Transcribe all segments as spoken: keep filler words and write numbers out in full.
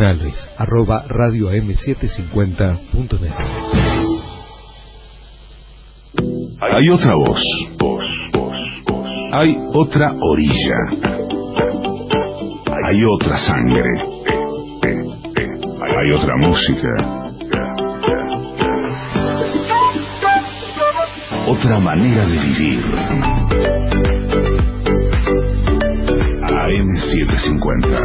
originales arroba radio a m setecientos cincuenta punto net. Hay otra voz, voz, voz, voz. Hay otra orilla. Hay otra sangre. Hay otra música. Otra manera de vivir. A M setecientos cincuenta.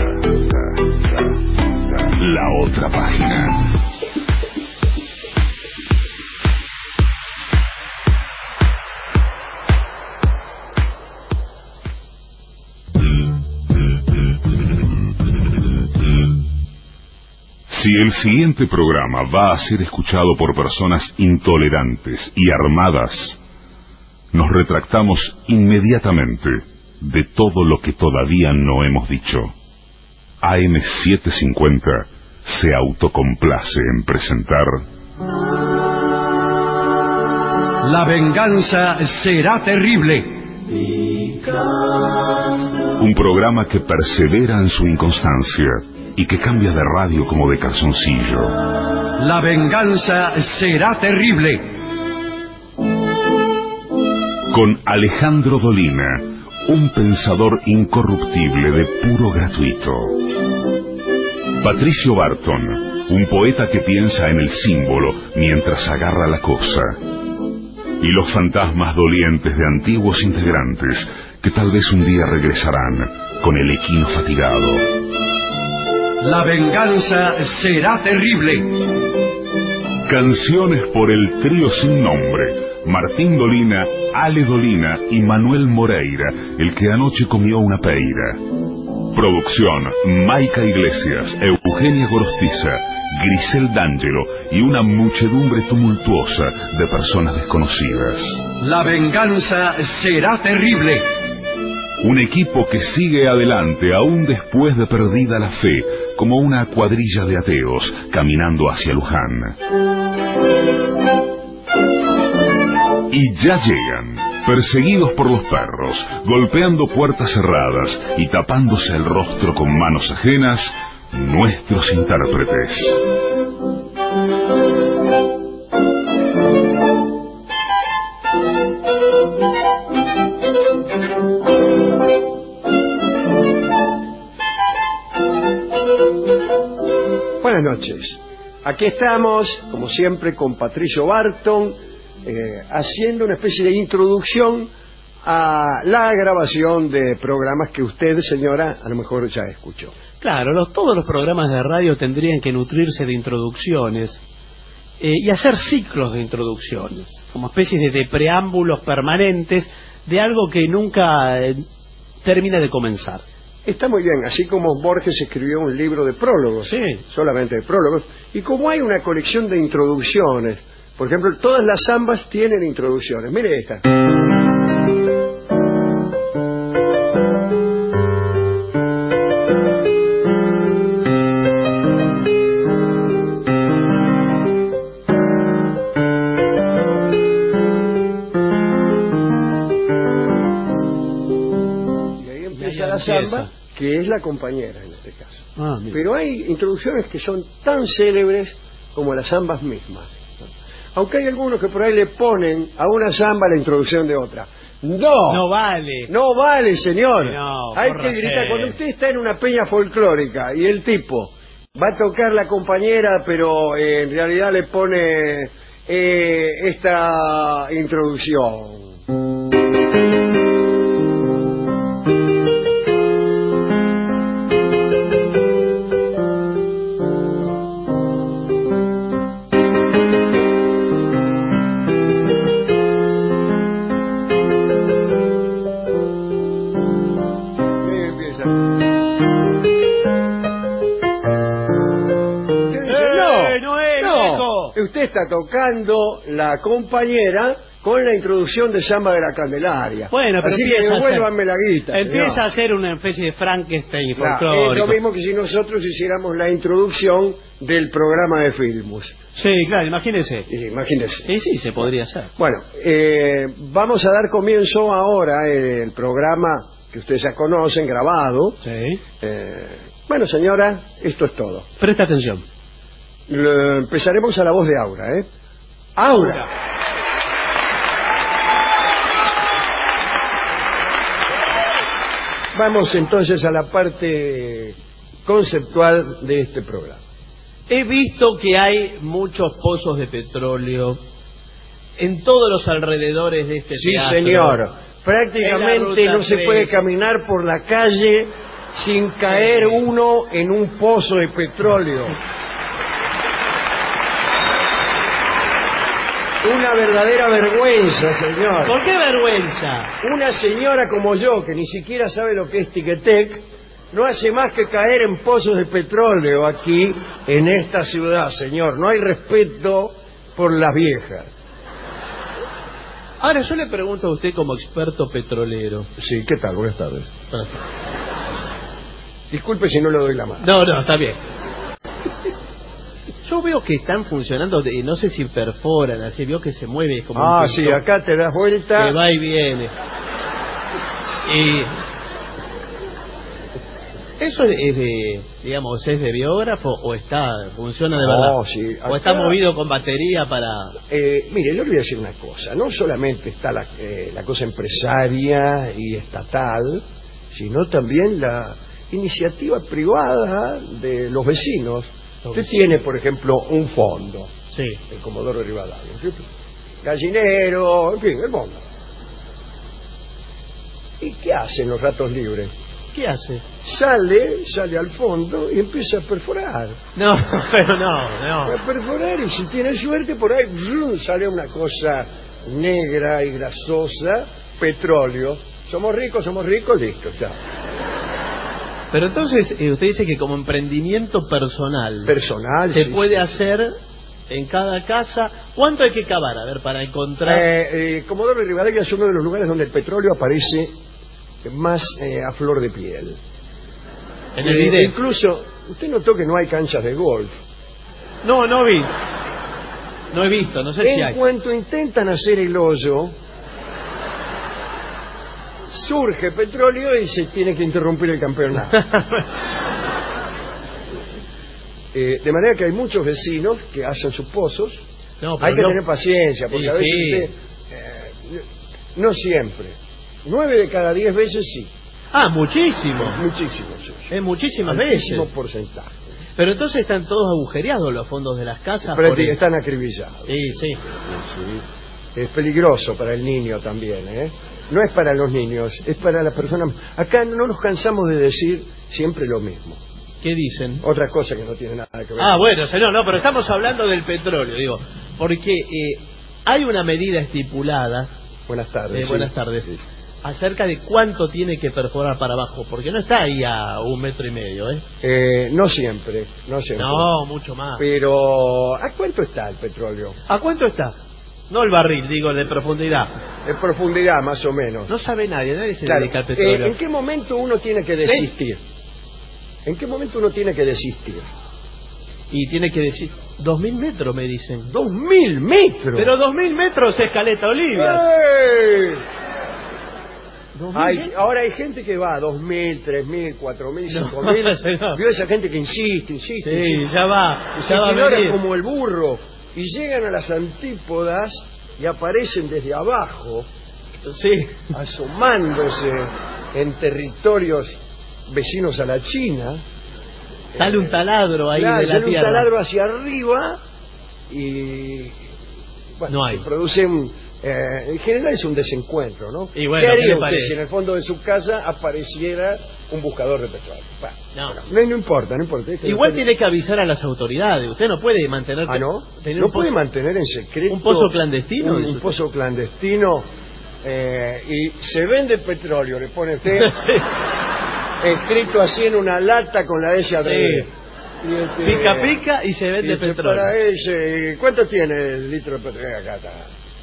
La otra página. Si el siguiente programa va a ser escuchado por personas intolerantes y armadas, nos retractamos inmediatamente de todo lo que todavía no hemos dicho. A M setecientos cincuenta se autocomplace en presentar... La venganza será terrible. Un programa que persevera en su inconstancia y que cambia de radio como de calzoncillo. La venganza será terrible. Con Alejandro Dolina, un pensador incorruptible de puro gratuito. Patricio Barton, un poeta que piensa en el símbolo mientras agarra la cosa. Y los fantasmas dolientes de antiguos integrantes que tal vez un día regresarán con el equino fatigado. La venganza será terrible. Canciones por el trío sin nombre: Martín Dolina, Ale Dolina y Manuel Moreira, el que anoche comió una peira. Producción: Maica Iglesias, Eugenia Gorostiza, Grisel D'Angelo y una muchedumbre tumultuosa de personas desconocidas. La venganza será terrible. Un equipo que sigue adelante aún después de perdida la fe, como una cuadrilla de ateos caminando hacia Luján. Y ya llegan, perseguidos por los perros, golpeando puertas cerradas y tapándose el rostro con manos ajenas, nuestros intérpretes. Buenas noches. Aquí estamos, como siempre, con Patricio Barton, eh, haciendo una especie de introducción a la grabación de programas que usted, señora, a lo mejor ya escuchó. Claro, los, todos los programas de radio tendrían que nutrirse de introducciones eh, y hacer ciclos de introducciones, como especies de, de preámbulos permanentes de algo que nunca eh, termina de comenzar. Está muy bien, así como Borges escribió un libro de prólogos, sí, solamente de prólogos, y como hay una colección de introducciones, por ejemplo, todas las zambas tienen introducciones. Mire esta. Samba, que es la compañera en este caso. Ah, pero hay introducciones que son tan célebres como las zambas mismas, ¿no? Aunque hay algunos que por ahí le ponen a una zamba la introducción de otra. No, no vale, no vale, señor. No, hay que gritar cuando usted está en una peña folclórica y el tipo va a tocar la compañera, pero eh, en realidad le pone eh, esta introducción. Usted está tocando la compañera con la introducción de Samba de la Candelaria. Bueno, pero así que devuélvanme la guita. Empieza no. a ser una especie de Frankenstein claro, folclórico. Es lo mismo que si nosotros hiciéramos la introducción del programa de Filmus. Sí, claro, imagínese. Sí, imagínese. Sí, sí, se podría hacer. Bueno, eh, vamos a dar comienzo ahora el programa que ustedes ya conocen, grabado. Sí. Eh, Bueno, señora, esto es todo. Presta atención. Le- empezaremos a la voz de Aura, ¿eh? ¡Aura! Vamos entonces a la parte conceptual de este programa. He visto que hay muchos pozos de petróleo en todos los alrededores de este Sí, teatro. señor. Prácticamente En la no ruta se tres. puede caminar por la calle sin caer uno en un pozo de petróleo. Una verdadera vergüenza, señor. ¿Por qué vergüenza? Una señora como yo, que ni siquiera sabe lo que es Tiquetec, no hace más que caer en pozos de petróleo aquí, en esta ciudad, señor. No hay respeto por las viejas. Ahora yo le pregunto a usted como experto petrolero. Sí, ¿qué tal? Buenas tardes. Disculpe si no le doy la mano. No, no, está bien. Yo veo que están funcionando, de- no sé si perforan, así veo que se mueve como Ah, un sí, pistón, acá te das vuelta. que va y viene. Y eso es de, digamos, es de biógrafo o está funciona de No, verdad. sí, O acá- está movido con batería para. Eh, mire, le voy a decir una cosa. No solamente está la, eh, la cosa empresaria y estatal, sino también la iniciativa privada de los vecinos. Usted tiene, por ejemplo, un fondo, Sí. el Comodoro Rivadavia, ¿sí? Gallinero, en fin, el fondo. ¿Y qué hacen los ratos libres? ¿Qué hace? Sale, sale al fondo y empieza a perforar. No, pero no, no. A perforar y si tiene suerte por ahí ¡zum! Sale una cosa negra y grasosa, petróleo. Somos ricos, somos ricos, listo, chao. Pero entonces eh, usted dice que como emprendimiento personal Personal. se sí, puede sí. hacer en cada casa. ¿Cuánto hay que cavar? A ver, para encontrar. Eh, eh, Comodoro Rivadavia es uno de los lugares donde el petróleo aparece más eh, a flor de piel. en el Eh, video. incluso, usted notó que no hay canchas de golf. No, no vi. No he visto, no sé si En hay. cuanto intentan hacer el hoyo, surge petróleo y se tiene que interrumpir el campeonato. Eh, de manera que hay muchos vecinos que hacen sus pozos. No, pero Hay que no- tener paciencia, porque Sí, a veces sí. usted, eh, no siempre, nueve de cada diez veces sí, Ah, muchísimo. muchísimos, sí, sí. Es muchísimas Altísimo veces. porcentaje. Pero entonces están todos agujereados los fondos de las casas. Pero por el- están acribillados. Sí, sí. Sí, sí. Es peligroso para el niño también, ¿eh? No es para los niños, es para las personas. Acá no nos cansamos de decir siempre lo mismo. ¿Qué dicen? Otra cosa que no tiene nada que ver. Ah, bueno, señor, no, pero estamos hablando del petróleo, digo, porque eh, hay una medida estipulada, Buenas tardes. eh, sí. buenas tardes, Sí. acerca de cuánto tiene que perforar para abajo, porque no está ahí a un metro y medio, ¿eh? Eh, no siempre, no siempre. No, mucho más. Pero, ¿a cuánto está el petróleo? ¿A cuánto está? No el barril, digo, de profundidad. En profundidad, más o menos. No sabe nadie, nadie se Claro, dedica al eh, petróleo. ¿en qué momento uno tiene que desistir? ¿En qué momento uno tiene que desistir? Y tiene que decir, dos mil metros me dicen. ¡Dos mil metros! Pero dos mil metros es Caleta Olivia. ¡Ey! ¿Dos mil Hay- metros? ahora hay gente que va a dos mil, tres mil, cuatro mil, No, cinco mil. señor. Vio esa gente que insiste, insiste, Sí, insiste. ya va, Se ya va a ignora venir. como el burro. Y llegan a las antípodas y aparecen desde abajo, Sí. asomándose en territorios vecinos a la China. Sale un taladro ahí Claro, de la sale un tierra. taladro hacia arriba y bueno, No hay. se produce un, eh, en general es un desencuentro, ¿no? Y bueno, ¿Qué ¿qué haría le usted parece? si en el fondo de su casa apareciera un buscador de petróleo? Bueno, No. bueno, no, no importa, no importa. Este Igual no tiene que avisar a las autoridades. Usted no puede mantener. Ah, ¿no? tener ¿No un puede pozo- mantener en secreto un pozo clandestino, un, dice un usted. pozo clandestino eh, y se vende petróleo, le pone usted Sí. escrito así en una lata con la S adrede. Y este- Pica pica y se y vende dice, petróleo. para ese, ¿cuánto tiene el litro de petróleo? Acá está.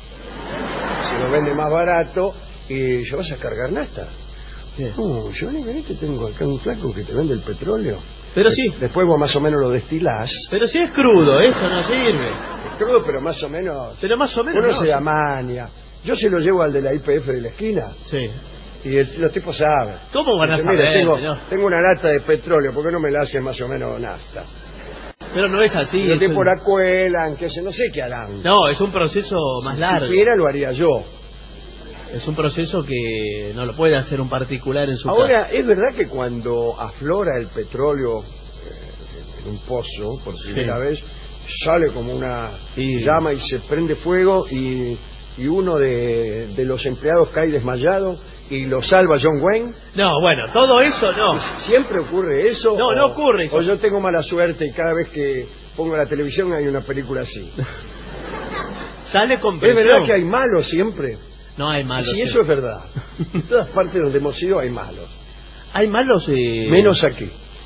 Se lo vende más barato y yo vas a cargar nafta. Sí. No, yo no que tengo acá un flaco que te vende el petróleo. Pero De- sí. Después vos más o menos lo destilás. Pero si es crudo, eso no sirve. Es crudo, pero más o menos. Pero más o menos. Uno no. se da maña. Yo se lo llevo al de la I P F de la esquina Sí. Y el, los tipos saben. ¿Cómo van a Dicen, saber, mira, tengo, señor? tengo una lata de petróleo, ¿por qué no me la hacen más o menos nafta? Pero no es así. Y los es tipos un- la cuelan, que se no sé qué harán. No, es un proceso más si largo. supiera, lo haría yo. Es un proceso que no lo puede hacer un particular en su Ahora, casa. ¿es verdad que cuando aflora el petróleo eh, en un pozo por primera Sí. vez, sale como una Sí. llama y se prende fuego y, y uno de, de los empleados cae desmayado y lo salva John Wayne? No, bueno, todo eso no. ¿Siempre ocurre eso? No, o, no ocurre eso. O yo tengo mala suerte y cada vez que pongo la televisión hay una película así. Sale con ¿Es presión. verdad que hay malos siempre? No hay malos. Si sí. eso es verdad. En todas partes donde hemos ido hay malos. Hay malos. Eh... Menos aquí.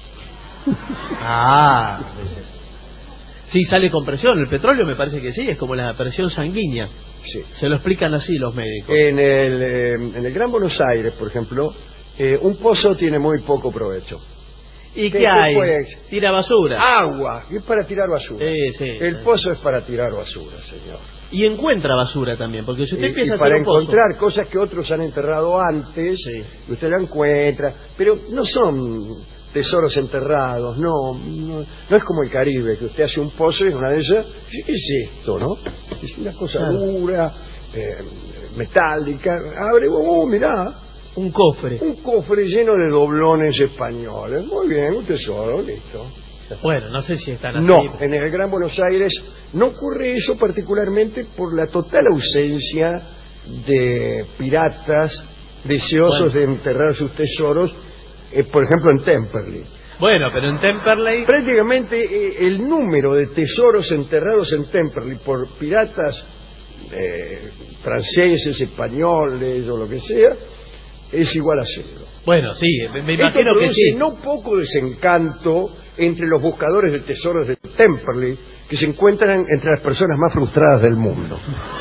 Ah. Sí, sale con presión. El petróleo me parece que sí, es como la presión sanguínea. Sí. Se lo explican así los médicos. En el, eh, en el Gran Buenos Aires, por ejemplo, eh, un pozo tiene muy poco provecho. ¿Y ¿qué- qué, qué hay? puede? Tira basura. Agua, y es para tirar basura. Sí, sí. El pozo es para tirar basura, señor. Y encuentra basura también, porque si usted Y, empieza y a hacer para un pozo... encontrar cosas que otros han enterrado antes, Sí. y usted la encuentra, pero no son tesoros enterrados, no, no, no es como el Caribe, que usted hace un pozo y es una de esas, ¿qué es esto, no? Es una cosa Claro. dura, eh, metálica, abre, oh, mirá, Un cofre. un cofre lleno de doblones españoles, muy bien, un tesoro, listo. Bueno, no sé si están así. No, en el Gran Buenos Aires no ocurre eso particularmente por la total ausencia de piratas deseosos Bueno. de enterrar sus tesoros, eh, por ejemplo en Temperley. Bueno, pero en Temperley... Prácticamente eh, el número de tesoros enterrados en Temperley por piratas eh, franceses, españoles o lo que sea, es igual a cero. Bueno, sí, me, me Esto imagino que produce sí. no poco desencanto entre los buscadores de tesoros de Temperley, que se encuentran entre las personas más frustradas del mundo.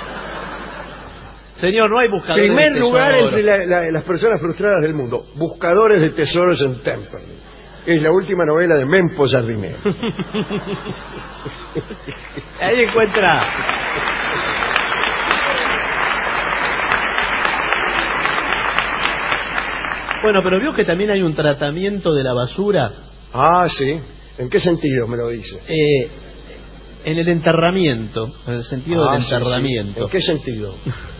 Señor, no hay buscadores Primer de lugar tesoro. entre la- la- las personas frustradas del mundo, buscadores de tesoros en Temperley. Es la última novela de Mempo Jardinero. Ahí encuentra... Bueno, pero vio que también hay un tratamiento de la basura Ah, sí. ¿En qué sentido me lo dice? eh, en el enterramiento, en el sentido Ah, del sí, sí. enterramiento. ¿En qué sentido?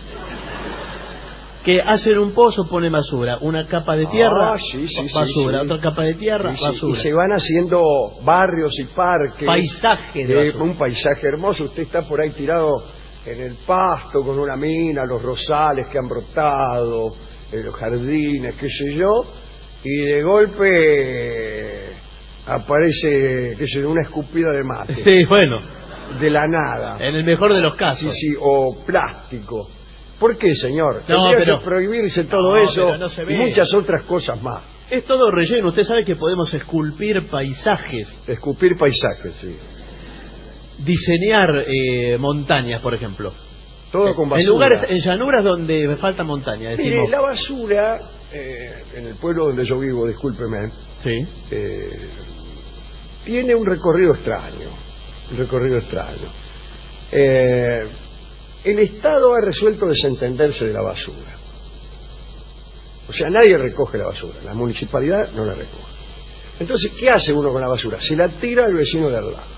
Que hacen un pozo, pone basura, una capa de tierra, Ah, sí, sí, sí, basura, sí. otra capa de tierra, Sí, sí, basura. y se van haciendo barrios y parques. Paisaje de Eh, basura. un paisaje hermoso. Usted está por ahí tirado en el pasto con una mina, los rosales que han brotado, eh, los jardines, qué sé yo, y de golpe eh, aparece, qué sé yo, una escupida de mate, Sí, bueno, de la nada. en el mejor de los Sí, casos. sí, o plástico. ¿Por qué, señor? No, Tendría pero- que prohibirse todo No, eso pero no se ve. y muchas otras cosas más. Es todo relleno. Usted sabe que podemos esculpir paisajes, Escupir paisajes, sí. diseñar eh, montañas, por ejemplo. Todo con basura. En lugares, en llanuras donde falta montaña, Mire, decimos. la basura, eh, en el pueblo donde yo vivo, discúlpeme, Sí. eh, tiene un recorrido extraño. Un recorrido extraño. Eh, el Estado ha resuelto desentenderse de la basura. O sea, nadie recoge la basura. La municipalidad no la recoge. Entonces, ¿qué hace uno con la basura? Se la tira al vecino de al lado.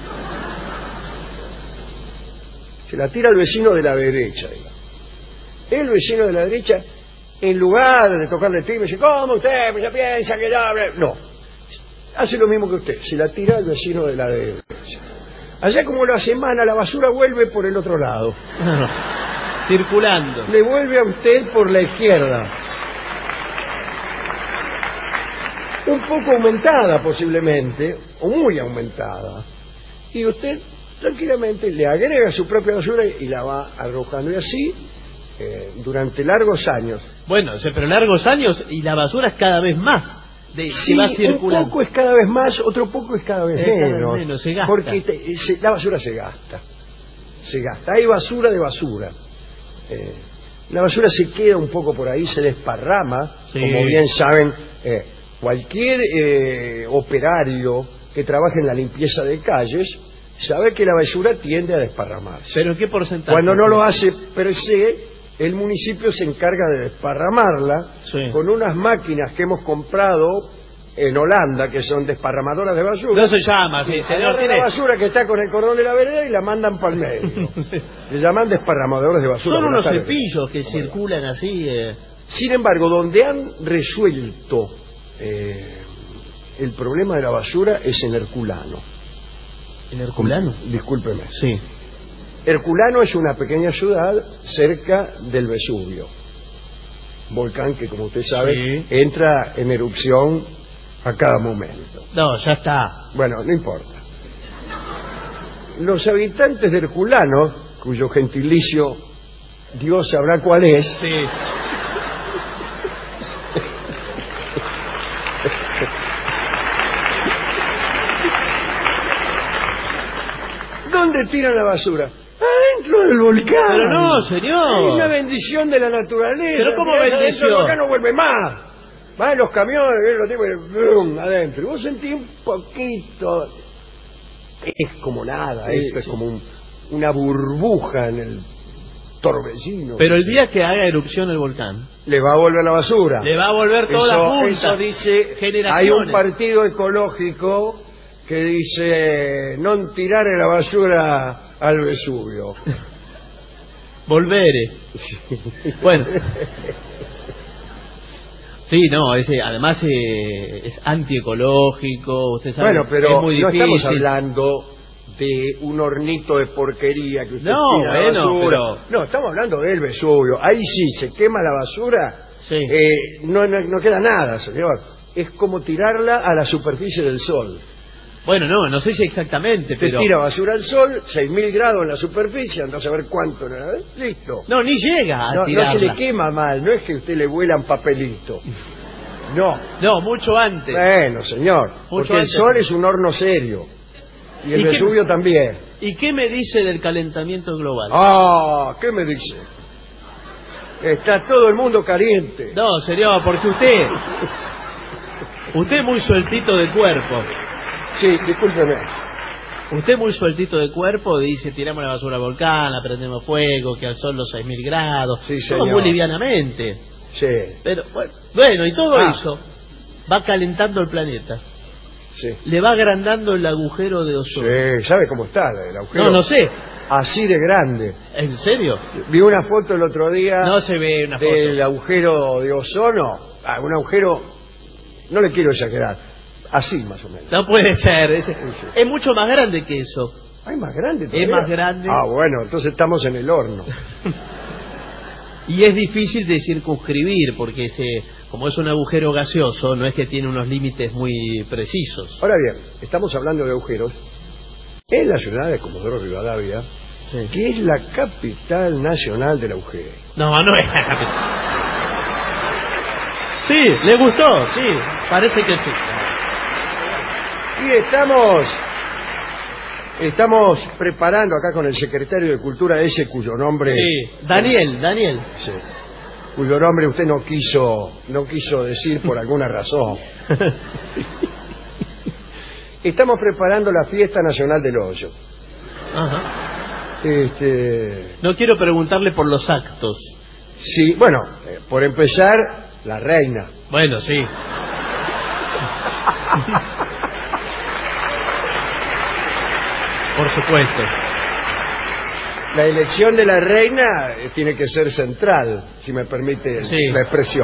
Se la tira al vecino de la derecha, digamos. El vecino de la derecha, en lugar de tocarle el timbre, dice, ¿cómo usted pues, ya piensa que ya...? No. Hace lo mismo que usted. Se la tira al vecino de la derecha. Allá como la semana, la basura vuelve por el otro lado. Circulando. Le vuelve a usted por la izquierda. Un poco aumentada posiblemente, o muy aumentada. Y usted tranquilamente le agrega su propia basura y la va arrojando. Y así, eh, durante largos años. Bueno, se- pero largos años y la basura es cada vez más. De, Sí, que va un circulando. poco es cada vez más, otro poco es cada vez Es cada vez menos. menos, se gasta. Porque te- se- la basura se gasta. Se gasta. Hay basura de basura. Eh, la basura se queda un poco por ahí, se desparrama. Sí. Como bien saben, eh, cualquier eh, operario que trabaje en la limpieza de calles sabe que la basura tiende a desparramarse. Pero ¿qué porcentaje? Cuando no lo hace per se, el municipio se encarga de desparramarla Sí. con unas máquinas que hemos comprado en Holanda, que son desparramadoras de basura. No se llama, sí, señor. Agarran la tiene- basura que está con el cordón de la vereda y la mandan para el medio. Sí. Le llaman desparramadores de basura. Son Buenas unos tardes. cepillos que ¿Cómo le va? circulan así. eh, Sin embargo, donde han resuelto eh, el problema de la basura es en Herculano. ¿En Herculano? Discúlpeme. Sí. Herculano es una pequeña ciudad cerca del Vesubio, volcán que, como usted sabe, Sí. entra en erupción a cada momento. No, ya está. Bueno, no importa. Los habitantes de Herculano, cuyo gentilicio Dios sabrá cuál es, Sí. ¿dónde tiran la basura? Adentro del volcán. Pero no, Es señor. una bendición de la naturaleza. Pero ¿cómo Tirás adentro del bendición? volcán no vuelve más. Van los camiones, ven los tipos y ¡brum! Adentro. Y vos sentís un poquito. Es como nada, Sí, esto es sí. como un- una burbuja en el torbellino. Pero el día que haga erupción el volcán, le va a volver la basura. le va a volver toda eso, la punta. eso dice, Generaciones. hay un partido ecológico que dice no tirare la basura al Vesubio. Volvere. Bueno. Sí, no, ese, además eh, es antiecológico, usted sabe. Bueno, pero es muy no difícil. estamos hablando de un hornito de porquería que usted No, tira la bueno, basura. pero- No, estamos hablando del Vesubio. Ahí sí, se quema la basura, Sí. eh, no, no, no queda nada, señor. Es como tirarla a la superficie del sol. Bueno, no, no sé si exactamente, Usted pero... tira basura al sol, seis mil grados en la superficie, anda a saber cuánto, ¿no? Listo. No, ni llega a No, no tirarla. se le quema mal, no es que usted le vuelan papelito. No. No, mucho antes. Bueno, señor, porque el antes. sol es un horno serio. Y el ¿Y qué- Vesubio también. ¿Y qué me dice del calentamiento global? Ah, ¿qué me dice? Está todo el mundo caliente. No, señor, porque usted... Usted es muy sueltito de cuerpo. Sí, discúlpeme. Usted muy sueltito de cuerpo dice tiramos la basura al volcán, la prendemos fuego, que al sol los seis mil grados. Sí, todo señor. muy livianamente. Sí, Pero bueno, bueno, y todo Ah. eso va calentando el planeta. sí. Le va agrandando el agujero de ozono. Sí, ¿sabe cómo está el agujero? No, no sé. Así de grande. ¿En serio? Vi una foto el otro día No se ve una foto. del agujero de ozono. Ah, un agujero, no le quiero exagerar, así más o menos. No puede ser. Es, sí. es mucho más grande que eso. Ay, más grande todavía. Es más grande. Ah, bueno, entonces estamos en el horno. Y es difícil de circunscribir porque ese, como es un agujero gaseoso, no es que tiene unos límites muy precisos. Ahora bien, estamos hablando de agujeros en la ciudad de Comodoro Rivadavia, Sí. que es la capital nacional del agujero. No, no es. Sí, le gustó, sí, parece que sí. Y estamos estamos preparando acá con el secretario de Cultura ese cuyo nombre Sí, Daniel, Daniel. sí, cuyo nombre usted no quiso no quiso decir por alguna razón. Estamos preparando la fiesta nacional del hoyo. Ajá. Este, No quiero preguntarle por los actos. sí, bueno, eh, por empezar, la reina. Bueno, sí. Por supuesto. La elección de la reina eh, tiene que ser central, si me permite Sí. la expresión.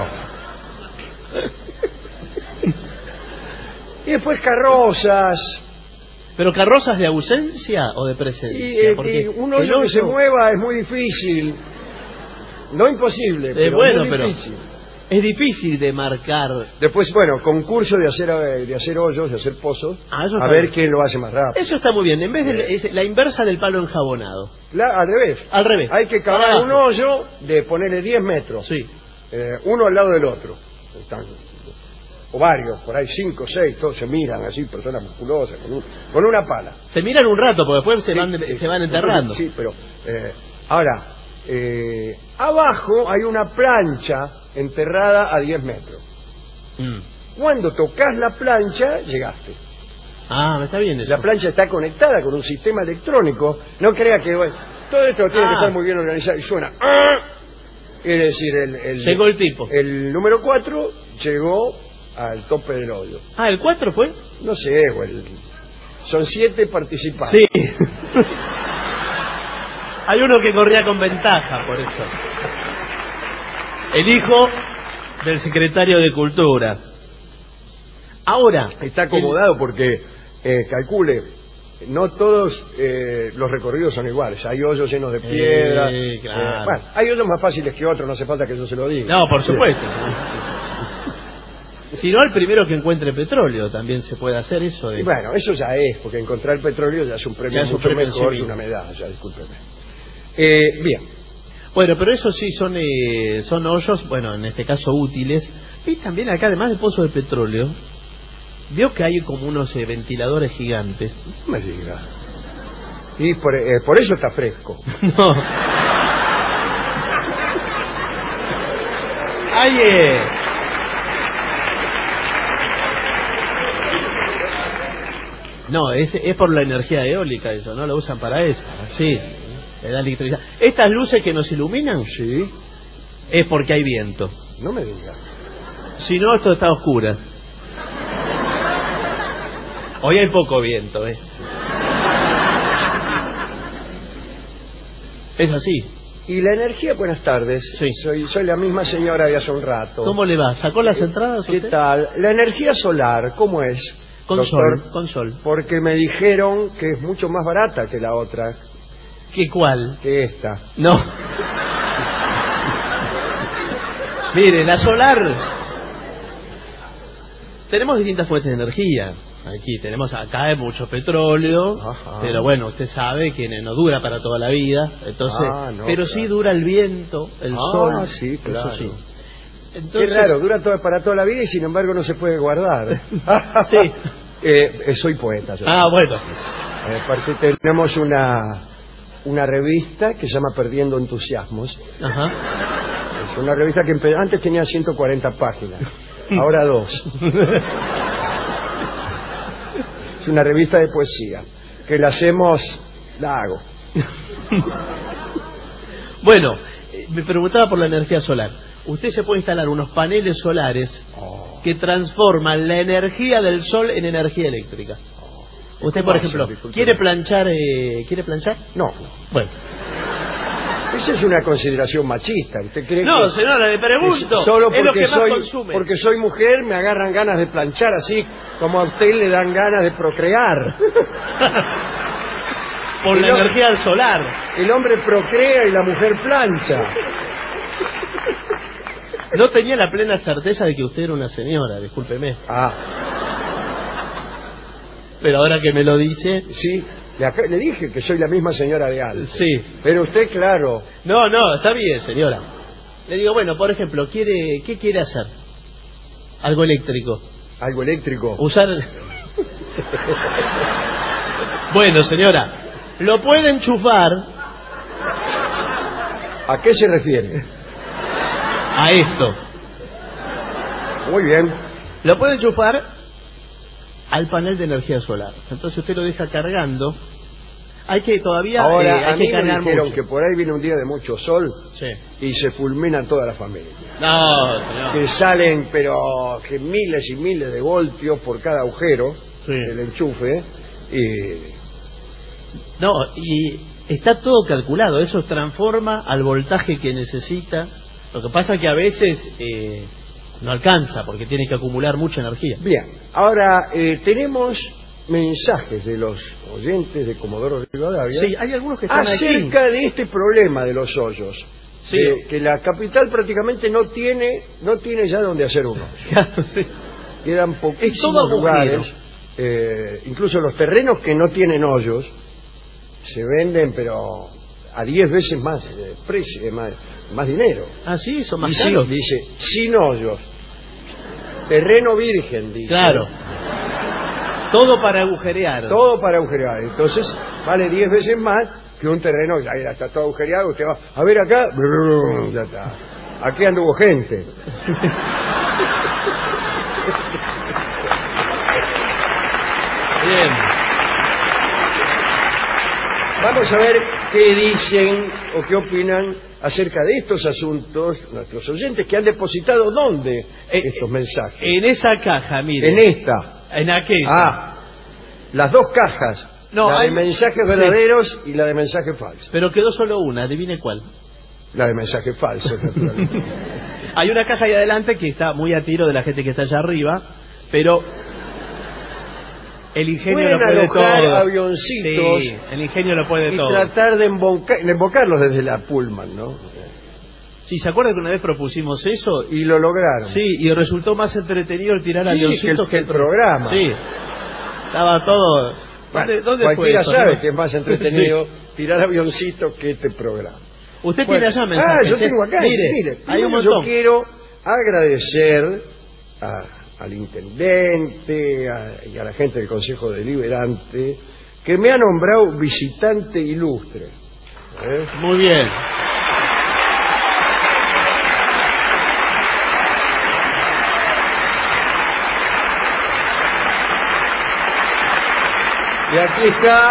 Y después carrozas. ¿Pero carrozas de ausencia o de Y, presencia? eh, Porque y un el hoyo que se hoyo- mueva es muy difícil. No imposible, Eh, pero bueno, muy pero difícil. es difícil de marcar. Después, bueno, concurso de hacer eh, de hacer hoyos, de hacer pozos, Ah, eso a está ver bien. quién lo hace más rápido. Eso está muy bien. En vez de es la inversa del palo enjabonado. La- al revés. Al revés. Hay que cavar Abajo. un hoyo de ponerle diez metros, Sí. eh, uno al lado del otro. Están, o varios, por ahí cinco, seis, todos se miran así, personas musculosas, con, un- con una pala. Se miran un rato, porque después se van, Sí, sí, se van enterrando. Sí, pero eh, ahora, eh, abajo hay una plancha enterrada a diez metros. Mm. Cuando tocas la plancha, llegaste. Ah, está bien eso. La plancha está conectada con un sistema electrónico. No crea que bueno, todo esto tiene Ah. que estar muy bien organizado y suena. ¡Ah! Es decir, el, el, Llegó el tipo. el número cuatro llegó al tope del hoyo. Ah, ¿el cuatro fue? No sé, o el- son siete participantes. Sí. Hay uno que corría con ventaja, por eso. El hijo del secretario de Cultura. Ahora... Está acomodado el... porque, eh, calcule, no todos eh, los recorridos son iguales. Hay hoyos llenos de piedra. Eh, claro. eh, bueno, hay hoyos más fáciles que otros, no hace falta que yo se lo diga. No, por supuesto. Si no, el primero que encuentre petróleo también se puede hacer eso. De... Y bueno, eso ya es, porque encontrar petróleo ya es un premio Ya es un mucho premio en mejor sí que una mismo. medalla, discúlpeme. Eh, bien, Bueno, pero eso sí son eh, son hoyos, bueno, en este caso útiles. Y también acá, además de pozos de petróleo, veo que hay como unos eh, ventiladores gigantes. no me diga. Y por, eh, por eso está fresco. No. Hay... Eh... No, es, es por la energía eólica eso, ¿no? Lo usan para eso. Sí, le da electricidad. Estas luces que nos iluminan, Sí, es porque hay viento. no me diga. Si no, esto está a oscuras. Hoy hay poco viento, ¿eh? Es así. Y la energía, buenas tardes. Sí. Soy, soy la misma señora de hace un rato. ¿Cómo le va? ¿Sacó las entradas ¿Qué usted? tal? La energía solar, ¿cómo es? Con doctor? sol, con sol. Porque me dijeron que es mucho más barata que la otra, ¿Qué cuál? que esta. No. Mire, la solar... Tenemos distintas fuentes de energía. Aquí tenemos, acá hay mucho petróleo, Ajá. pero bueno, usted sabe que no dura para toda la vida, entonces, Ah, no, pero claro. sí dura el viento, el Ah, sol. sí, eso claro. sí. Qué Entonces, raro, dura todo, para toda la vida y sin embargo no se puede guardar. Sí. Eh, eh, soy poeta. Yo. Ah, bueno. Eh, aparte tenemos una, una revista que se llama Perdiendo Entusiasmos. Ajá. Es una revista que empe- antes tenía ciento cuarenta páginas, ahora dos. Es una revista de poesía, que la hacemos, la hago. Bueno, eh, me preguntaba por la energía solar. Usted se puede instalar unos paneles solares Oh. que transforman la energía del sol en energía eléctrica. Usted, ¿Cómo por hace? ejemplo, Disculpe. ¿quiere planchar? Eh, ¿Quiere planchar? No, Bueno. esa es una consideración machista. ¿Usted cree No, que señora, le pregunto. es solo es lo porque que más soy consume. porque soy mujer me agarran ganas de planchar así como a usted le dan ganas de procrear? Por la Y no- energía del solar. El hombre procrea y la mujer plancha. No tenía la plena certeza de que usted era una señora, discúlpeme. Ah, Pero ahora que me lo dice... sí. Le, ac- le dije que soy la misma señora de antes. Sí. Pero usted, claro, No, no, está bien, señora. Le digo, bueno, por ejemplo, quiere, ¿qué quiere hacer? Algo eléctrico. algo eléctrico. Usar... Bueno, señora, lo puede enchufar ¿A qué se refiere? a esto. Muy bien. Lo puede enchufar al panel de energía solar. Entonces usted lo deja cargando. Hay que todavía Ahora, eh, a hay mí que me cargar dijeron mucho. que por ahí viene un día de mucho sol Sí. y se fulmina toda la familia. No, señor. Que salen, pero que miles y miles de voltios por cada agujero Sí. del enchufe. Y No, y está todo calculado. Eso transforma al voltaje que necesita. Lo que pasa es que a veces eh, no alcanza porque tiene que acumular mucha energía. bien, ahora eh, tenemos mensajes de los oyentes de Comodoro Rivadavia Sí, hay algunos que están acerca de este problema de los hoyos. Sí. De que la capital prácticamente no tiene no tiene ya donde hacer uno. aquí. Claro, sí. Quedan Es poquísimos todo aburrido. lugares, eh, incluso los terrenos que no tienen hoyos se venden, pero a diez veces más eh, precio, eh, más, más dinero. Ah, sí, son Y más sí, caros. dice, sin hoyos, terreno virgen, dice. Claro. Todo para agujerear. Todo para agujerear. Entonces, vale diez veces más que un terreno, ya ya está todo agujereado, usted va, a ver acá, ya está. Aquí anduvo gente. Bien. Vamos a ver qué dicen o qué opinan acerca de estos asuntos, nuestros oyentes que han depositado ¿dónde Eh, estos mensajes? En esa caja, mire. En esta. En aquella. Ah, las dos cajas. No, la hay- de mensajes sí. verdaderos y la de mensajes falsos. Pero quedó solo una, adivine cuál. La de mensajes falsos, naturalmente. Hay una caja ahí adelante que está muy a tiro de la gente que está allá arriba, pero el ingenio Pueden lo puede alojar todo. avioncitos Sí, el ingenio lo puede y todo. tratar de, embonca- de embocarlos desde la Pullman, ¿no? Sí, ¿se acuerdan que una vez propusimos eso? Y lo lograron. Sí, y resultó más entretenido el tirar Sí, avioncitos que el- que el programa. Sí, estaba todo... Bueno, ¿Dónde, dónde fue cualquiera eso, sabe no? que es más entretenido tirar avioncitos que este programa. Usted Bueno, tiene allá mensajes. Ah, yo ¿eh? tengo acá. Mire, Mire, hay primero un montón. yo quiero agradecer a- al intendente a- y a la gente del Consejo Deliberante que me ha nombrado visitante ilustre. ¿Eh? Muy bien. Y aquí está.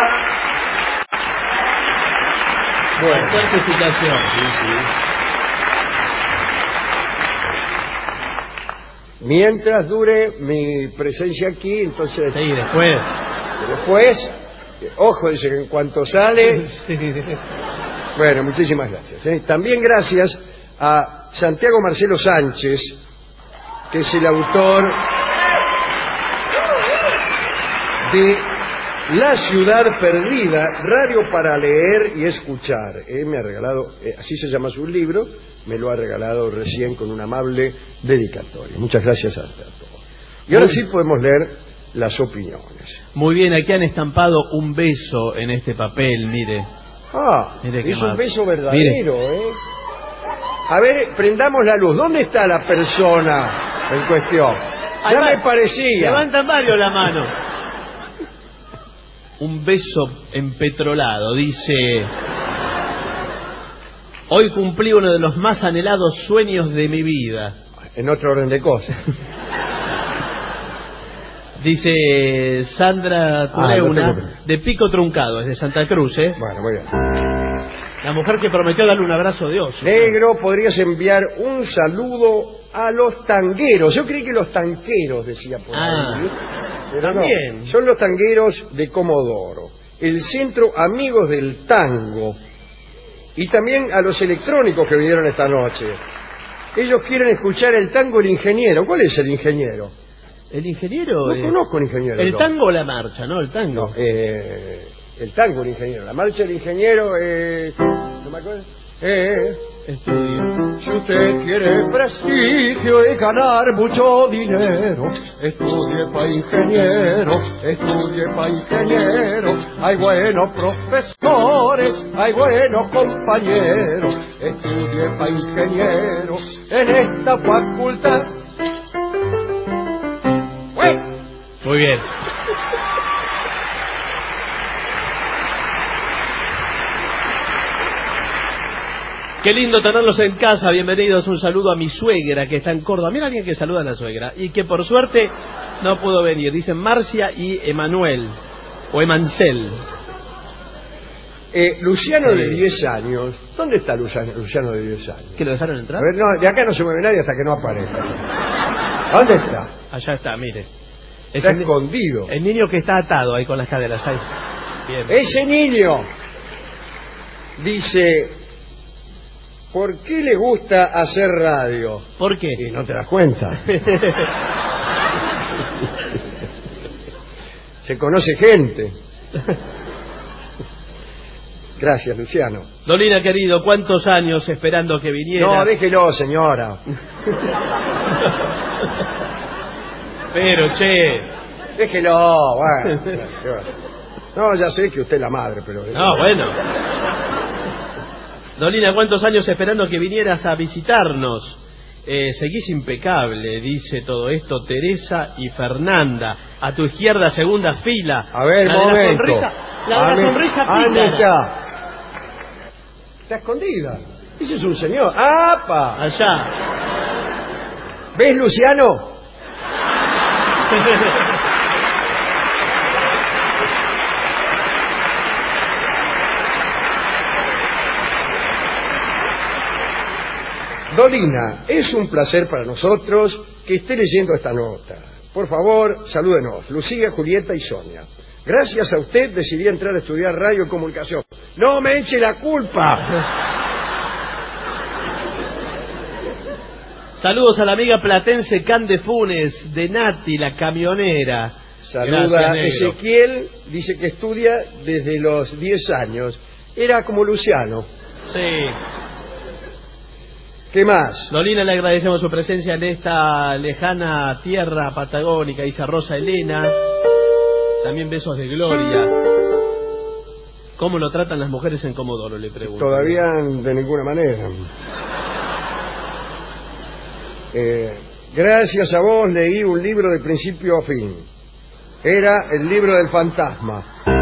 Bueno, Certificación. mientras dure mi presencia aquí, entonces Sí, después. después, eh, ojo, dice que en cuanto sale. Sí. Bueno, muchísimas gracias. ¿eh? También gracias a Santiago Marcelo Sánchez, que es el autor de La Ciudad Perdida, radio para leer y escuchar. ¿eh? Me ha regalado, eh, así se llama su libro, me lo ha regalado recién con una amable dedicatoria. Muchas gracias a, a todos. Y ahora sí podemos leer las opiniones. Muy bien, aquí han estampado un beso en este papel, mire. Ah, Mire qué es un mal. beso verdadero, ¿eh? A ver, prendamos la luz. ¿Dónde está la persona en cuestión? Ya Ahí va. me parecía. Levantan varios la mano. Un beso empetrolado, dice... Hoy cumplí uno de los más anhelados sueños de mi vida. En otro orden de cosas. Dice Sandra Ah, Cureuna, no tengo- de Pico Truncado, es de Santa Cruz, ¿eh? Bueno, muy bien. La mujer que prometió darle un abrazo de oso. Negro, podrías enviar un saludo a los tangueros. Yo creí que los tanqueros, decía por Ah, ahí. Pero también. no, son los tangueros de Comodoro. El Centro Amigos del Tango. Y también a los electrónicos que vinieron esta noche. Ellos quieren escuchar el tango El Ingeniero. ¿Cuál es el ingeniero? El ingeniero... No eh, conozco el ingeniero. El no. tango o la marcha, ¿no? El tango. No, eh, el tango El Ingeniero. La marcha del ingeniero es... ¿No me acuerdo? Eh, Estudio. si usted quiere prestigio y ganar mucho dinero, estudie pa' ingeniero, estudie pa' ingeniero. Hay buenos profesores, hay buenos compañeros, estudie pa' ingeniero en esta facultad. ¡Ué! Muy bien. Qué lindo tenerlos en casa, bienvenidos, un saludo a mi suegra que está en Córdoba. Mira alguien que saluda a la suegra y que por suerte no pudo venir. Dicen Marcia y Emanuel, o Emancel. Eh, Luciano Sí. de diez años. ¿Dónde está Luciano, Luciano de diez años? ¿Que lo dejaron A entrar? ver, no, de acá no se mueve nadie hasta que no aparezca. ¿Dónde está? Allá está, mire. Está el, escondido. el niño que está atado ahí con las caderas. Ahí. Bien. Ese niño dice, ¿por qué le gusta hacer radio? ¿Por qué? Y no te das cuenta. Se conoce gente. Gracias, Luciano. Dolina, querido, ¿cuántos años esperando que viniera? No, déjelo, señora. Pero, che... Déjelo, bueno. ¿qué va a hacer? No, ya sé que usted es la madre, pero... No, bueno. Dolina, ¿cuántos años esperando que vinieras a visitarnos? Eh, seguís impecable, dice todo esto Teresa y Fernanda. A tu izquierda, segunda fila. A ver, la de momento. la sonrisa, la de la Ame- sonrisa ¿Dónde pícara. está? Está escondida. Ese es un señor. ¡Apa! Allá. ¿Ves, Luciano? Dolina, es un placer para nosotros que esté leyendo esta nota. Por favor, salúdenos, Lucía, Julieta y Sonia. Gracias a usted decidí entrar a estudiar radio y comunicación. ¡No me eche la culpa! Saludos a la amiga platense Can de Funes, de Nati, la camionera. Saluda a Ezequiel, dice que estudia desde los diez años. Era como Luciano. Sí. ¿Qué más? Dolina, le agradecemos su presencia en esta lejana tierra patagónica, dice Rosa Elena. También besos de Gloria. ¿Cómo lo tratan las mujeres en Comodoro? Le pregunto. Todavía de ninguna manera. Eh, gracias a vos leí un libro de principio a fin. Era el libro del fantasma.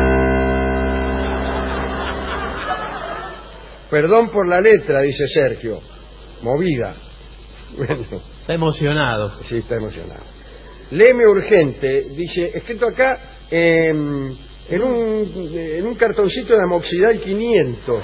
Perdón por la letra, dice Sergio. Movida. Bueno. Está emocionado. Sí, está emocionado. Léeme urgente, dice, escrito acá eh, en, un, en un cartoncito de amoxidal quinientos.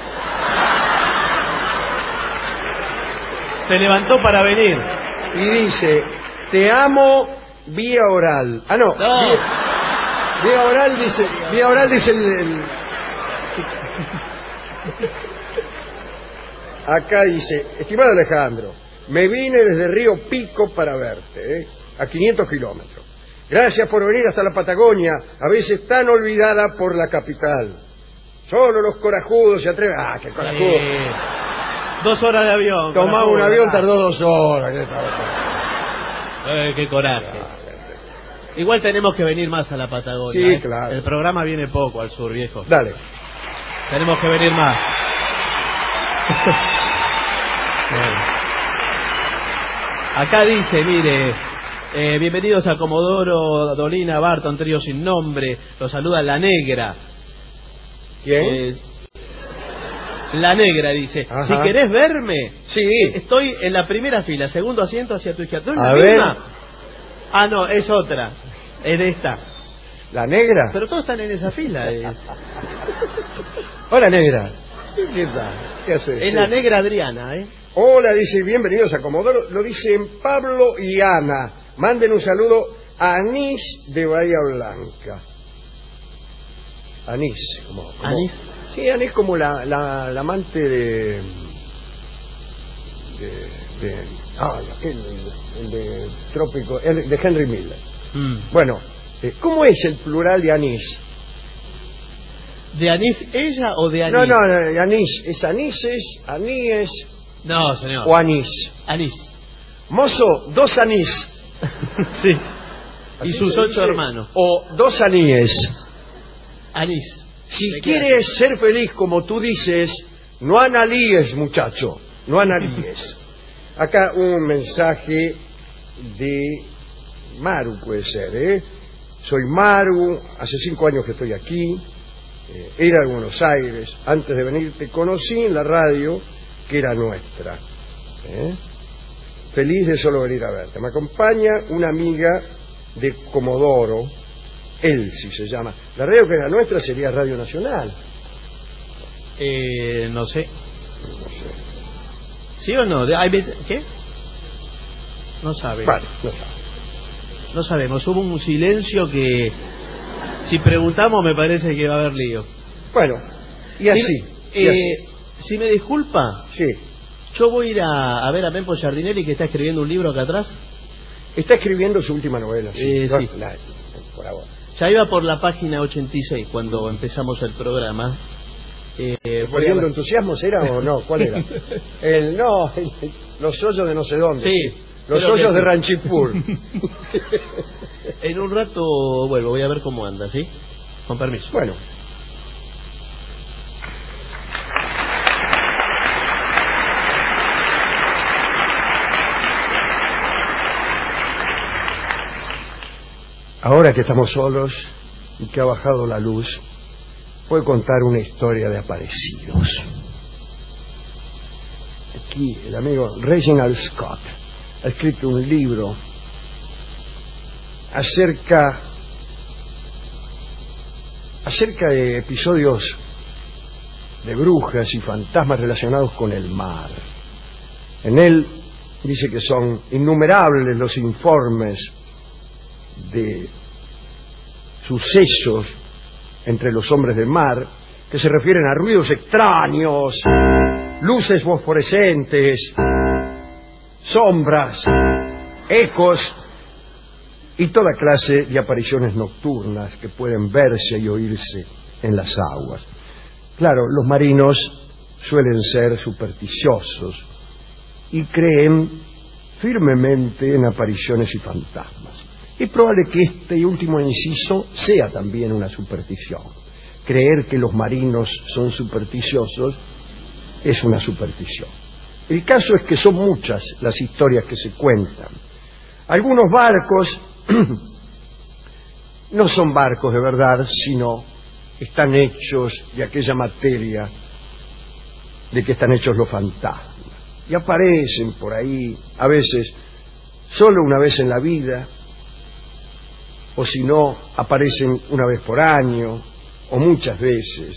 Se levantó para venir. Y dice, te amo vía oral. Ah, no. No. Vía, vía oral dice, vía oral dice el, el... Acá dice, estimado Alejandro, me vine desde Río Pico para verte, ¿eh? a quinientos kilómetros. Gracias por venir hasta la Patagonia, a veces tan olvidada por la capital. Solo los corajudos se atreven... Ah, qué corajudo. Eh, dos horas de avión. Tomaba un avión, tardó dos horas. Eh, qué coraje. Igual tenemos que venir más a la Patagonia. Sí, ¿eh? claro. El programa viene poco al sur, viejo. Dale. Tenemos que venir más. Bueno. Acá dice, mire, eh, bienvenidos a Comodoro, Dolina, Barton, trío sin nombre. Los saluda La Negra. ¿Quién? Eh, La Negra dice, Ajá. si querés verme, Sí. estoy en la primera fila, segundo asiento hacia tu izquierda. ¿No es A la ver. misma? Ah, no, es otra. Es de esta. ¿La negra? Pero todos están en esa fila. eh. Hola, negra. ¿Qué tal? ¿Qué haces? Es la Negra Adriana, ¿eh? Hola, dice, bienvenidos a Comodoro. Lo dicen Pablo y Ana. Manden un saludo a Anís de Bahía Blanca. Anís. Como, como, ¿Anís? Sí, Anís como la, la, la amante de... de... de ah, aquel, el, el de Trópico, el de Henry Miller. Mm. Bueno, eh, ¿cómo es el plural de Anís? ¿De Anís ella o de Anís? No, no, no, Anís. ¿Es anises, aníes No, señor. o anís? Anís. Mozo, dos anís. Sí. Así Y sus se ocho dice. hermanos. O dos aníes. Anís. Si Me queda quieres ser feliz como tú dices, no analíes, muchacho. No analíes. Acá un mensaje de Maru, puede ser, ¿eh? Soy Maru, hace cinco años que estoy aquí. Eh, era de Buenos Aires. Antes de venir te conocí en la radio, que era nuestra. ¿Eh? Feliz de solo venir a verte. Me acompaña una amiga de Comodoro, Elsie se llama. La radio que era nuestra sería Radio Nacional. Eh, no sé. No sé. ¿Sí o no? De- hay ve- ¿Qué? No sabe. Vale, no sabe. No sabemos. Hubo un silencio que, si preguntamos, me parece que va a haber lío. Bueno, y así. Si, y eh, así. si me disculpa, Sí. yo voy a ir a, a ver a Mempo Giardinelli, que está escribiendo un libro acá atrás. Está escribiendo su última novela. Sí. Eh, No, sí. la- por ahora. Ya iba por la página ochenta y seis cuando empezamos el programa. Eh, voy a ¿Poniendo ver- entusiasmos era o no? ¿Cuál era? El no, el- los hoyos de no sé dónde. Sí. Los creo que hoyos de sí. Ranchipur. En un rato vuelvo, voy a ver cómo anda, ¿sí? Con permiso. Bueno. Ahora que estamos solos y que ha bajado la luz, puedo contar una historia de aparecidos. Aquí el amigo Reginald Scott ha escrito un libro acerca acerca de episodios de brujas y fantasmas relacionados con el mar. En él dice que son innumerables los informes de sucesos entre los hombres del mar que se refieren a ruidos extraños, luces fosforescentes, sombras, ecos y toda clase de apariciones nocturnas que pueden verse y oírse en las aguas. Claro, los marinos suelen ser supersticiosos y creen firmemente en apariciones y fantasmas. Es probable que este último inciso sea también una superstición. Creer que los marinos son supersticiosos es una superstición. El caso es que son muchas las historias que se cuentan. Algunos barcos no son barcos de verdad, sino están hechos de aquella materia de que están hechos los fantasmas. Y aparecen por ahí, a veces, solo una vez en la vida, o si no, aparecen una vez por año, o muchas veces.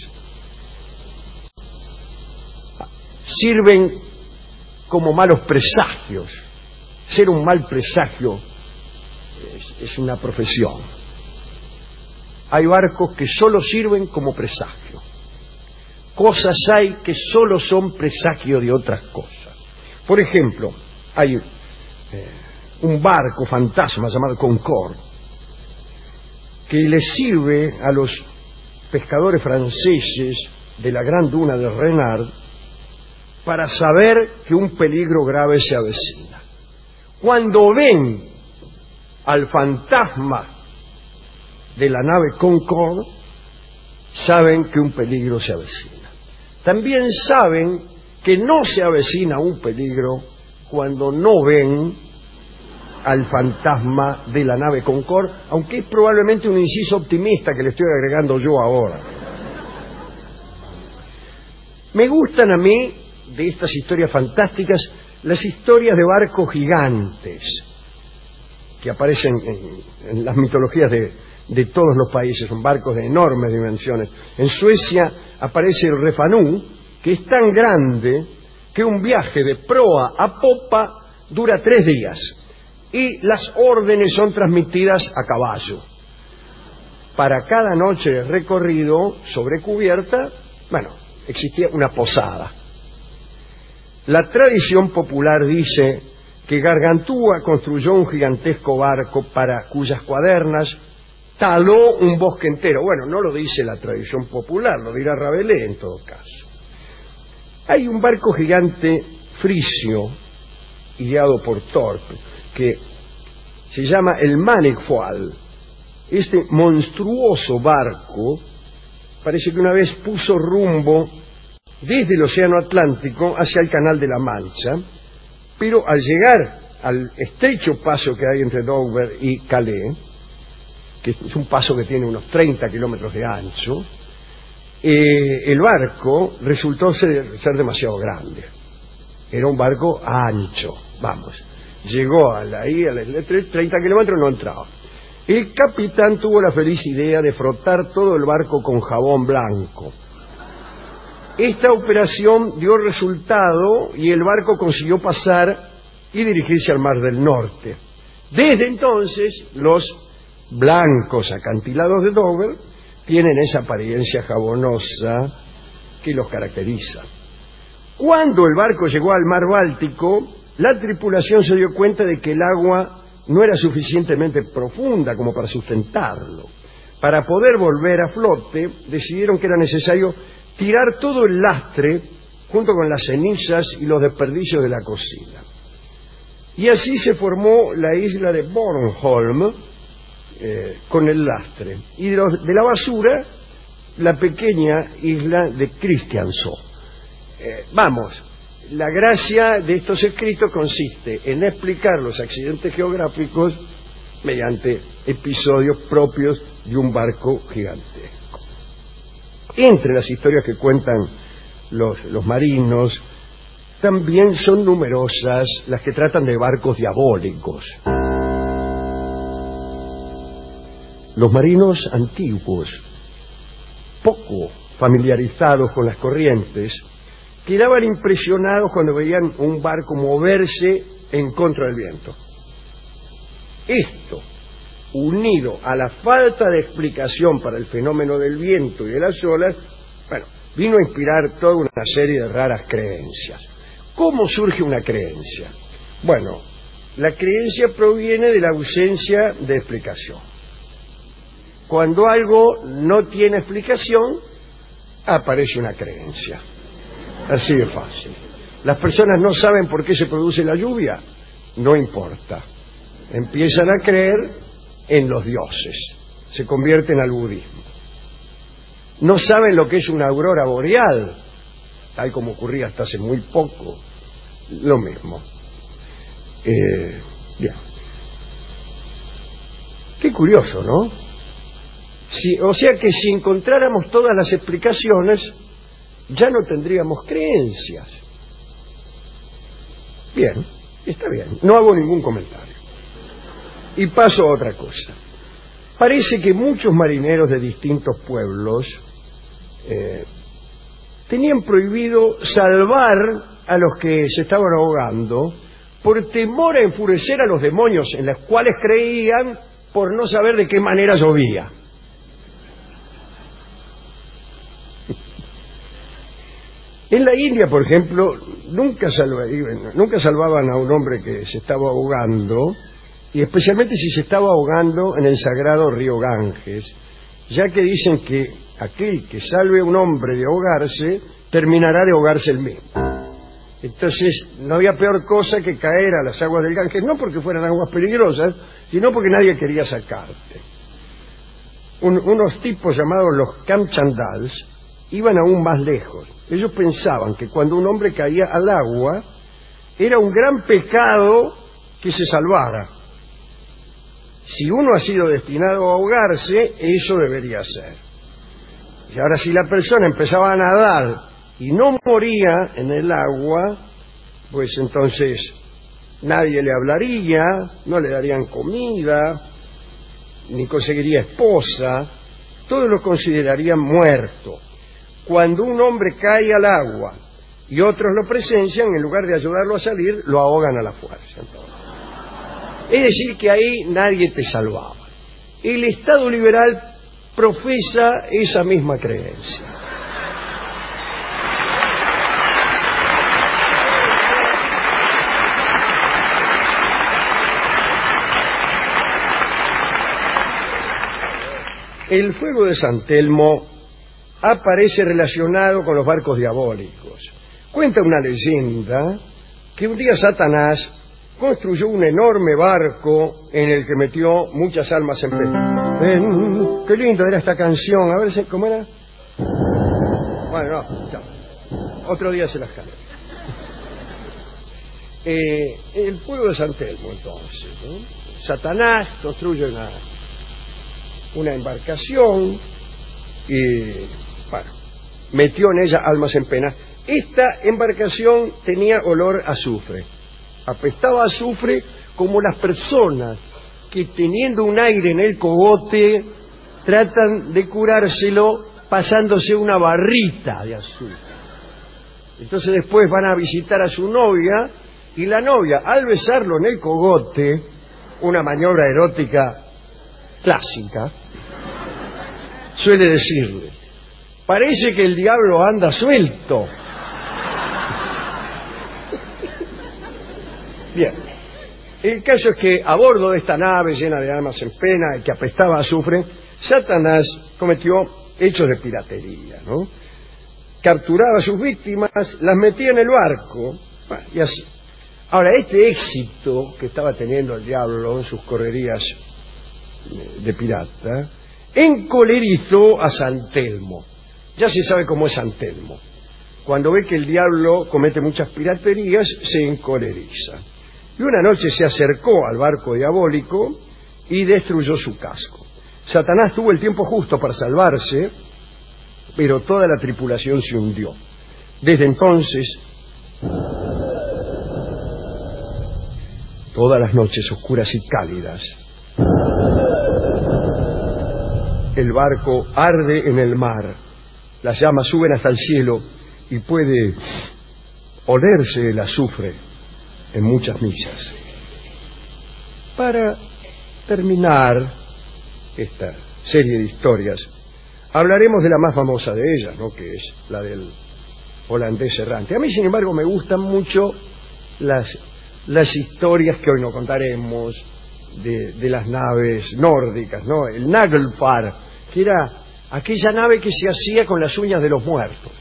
Sirven como malos presagios. Ser un mal presagio es, es una profesión. Hay barcos que solo sirven como presagio. Cosas hay que solo son presagio de otras cosas. Por ejemplo, hay eh, un barco fantasma llamado Concorde, que le sirve a los pescadores franceses de la gran duna de Renard para saber que un peligro grave se avecina. Cuando ven al fantasma de la nave Concorde, saben que un peligro se avecina. También saben que no se avecina un peligro cuando no ven al fantasma de la nave Concorde, aunque es probablemente un inciso optimista que le estoy agregando yo ahora. Me gustan a mí, de estas historias fantásticas, las historias de barcos gigantes que aparecen en, en las mitologías de, de todos los países. Son barcos de enormes dimensiones. En Suecia aparece el Refanú, que es tan grande que un viaje de proa a popa dura tres días y las órdenes son transmitidas a caballo. Para cada noche de recorrido sobre cubierta, bueno, existía una posada. La tradición popular dice que Gargantúa construyó un gigantesco barco para cuyas cuadernas taló un bosque entero. Bueno, no lo dice la tradición popular, lo dirá Rabelais en todo caso. Hay un barco gigante frisio, ideado por Torpe, que se llama el Manifold. Este monstruoso barco parece que una vez puso rumbo desde el Océano Atlántico hacia el Canal de la Mancha, pero al llegar al estrecho paso que hay entre Dover y Calais, que es un paso que tiene unos treinta kilómetros de ancho, eh, el barco resultó ser, ser demasiado grande. Era un barco ancho, vamos. Llegó a la I, a la treinta kilómetros, no entraba. El capitán tuvo la feliz idea de frotar todo el barco con jabón blanco. Esta operación dio resultado y el barco consiguió pasar y dirigirse al Mar del Norte. Desde entonces, los blancos acantilados de Dover tienen esa apariencia jabonosa que los caracteriza. Cuando el barco llegó al Mar Báltico, la tripulación se dio cuenta de que el agua no era suficientemente profunda como para sustentarlo. Para poder volver a flote, decidieron que era necesario tirar todo el lastre junto con las cenizas y los desperdicios de la cocina. Y así se formó la isla de Bornholm eh, con el lastre. Y de, los, de la basura, la pequeña isla de Christiansø. Eh, vamos, la gracia de estos escritos consiste en explicar los accidentes geográficos mediante episodios propios de un barco gigantesco. Entre las historias que cuentan los, los marinos, también son numerosas las que tratan de barcos diabólicos. Los marinos antiguos, poco familiarizados con las corrientes, quedaban impresionados cuando veían un barco moverse en contra del viento. Esto, unido a la falta de explicación para el fenómeno del viento y de las olas, bueno, vino a inspirar toda una serie de raras creencias. ¿Cómo surge una creencia? Bueno, la creencia proviene de la ausencia de explicación. Cuando algo no tiene explicación, aparece una creencia. Así de fácil. Las personas no saben por qué se produce la lluvia, no importa. Empiezan a creer en los dioses, se convierten al budismo. No saben lo que es una aurora boreal, tal como ocurría hasta hace muy poco, lo mismo. Eh, bien. Qué curioso, ¿no? Si, o sea que si encontráramos todas las explicaciones, ya no tendríamos creencias. Bien, está bien, no hago ningún comentario. Y paso a otra cosa. Parece que muchos marineros de distintos pueblos eh, tenían prohibido salvar a los que se estaban ahogando por temor a enfurecer a los demonios en los cuales creían por no saber de qué manera llovía. En la India, por ejemplo, nunca, salva, nunca salvaban a un hombre que se estaba ahogando, y especialmente si se estaba ahogando en el sagrado río Ganges, ya que dicen que aquel que salve a un hombre de ahogarse, terminará de ahogarse él mismo. Entonces, no había peor cosa que caer a las aguas del Ganges, no porque fueran aguas peligrosas, sino porque nadie quería sacarte. Un, unos tipos llamados los Kamchandals iban aún más lejos. Ellos pensaban que cuando un hombre caía al agua, era un gran pecado que se salvara. Si uno ha sido destinado a ahogarse, eso debería ser. Y ahora, si la persona empezaba a nadar y no moría en el agua, pues entonces nadie le hablaría, no le darían comida, ni conseguiría esposa, todos lo considerarían muerto. Cuando un hombre cae al agua y otros lo presencian, en lugar de ayudarlo a salir, lo ahogan a la fuerza. Entonces, es decir, que ahí nadie te salvaba. El Estado liberal profesa esa misma creencia. El fuego de San Telmo aparece relacionado con los barcos diabólicos. Cuenta una leyenda que un día Satanás construyó un enorme barco en el que metió muchas almas en pena. Ven, qué lindo era esta canción. A ver, ¿cómo era? Bueno, no, ya. Otro día se las canto. Eh, el fuego de San Telmo, entonces, ¿no? Satanás construye una, una embarcación y, bueno, metió en ella almas en pena. Esta embarcación tenía olor a azufre. Apestaba a azufre como las personas que, teniendo un aire en el cogote, tratan de curárselo pasándose una barrita de azufre. Entonces después van a visitar a su novia y la novia, al besarlo en el cogote, una maniobra erótica clásica, suele decirle: parece que el diablo anda suelto. Bien, el caso es que a bordo de esta nave llena de almas en pena y que apestaba a azufre, Satanás cometió hechos de piratería, ¿no? Capturaba a sus víctimas, las metía en el barco, bueno, y así. Ahora, este éxito que estaba teniendo el diablo en sus correrías de pirata encolerizó a San Telmo. Ya se sabe cómo es San Telmo. Cuando ve que el diablo comete muchas piraterías, se encoleriza. Y una noche se acercó al barco diabólico y destruyó su casco. Satanás tuvo el tiempo justo para salvarse, pero toda la tripulación se hundió. Desde entonces, todas las noches oscuras y cálidas, el barco arde en el mar, las llamas suben hasta el cielo y puede olerse el azufre en muchas millas. Para terminar esta serie de historias, hablaremos de la más famosa de ellas, ¿no?, que es la del holandés errante. A mí, sin embargo, me gustan mucho las, las historias que hoy no contaremos de, de las naves nórdicas, ¿no? El Naglfar, que era aquella nave que se hacía con las uñas de los muertos.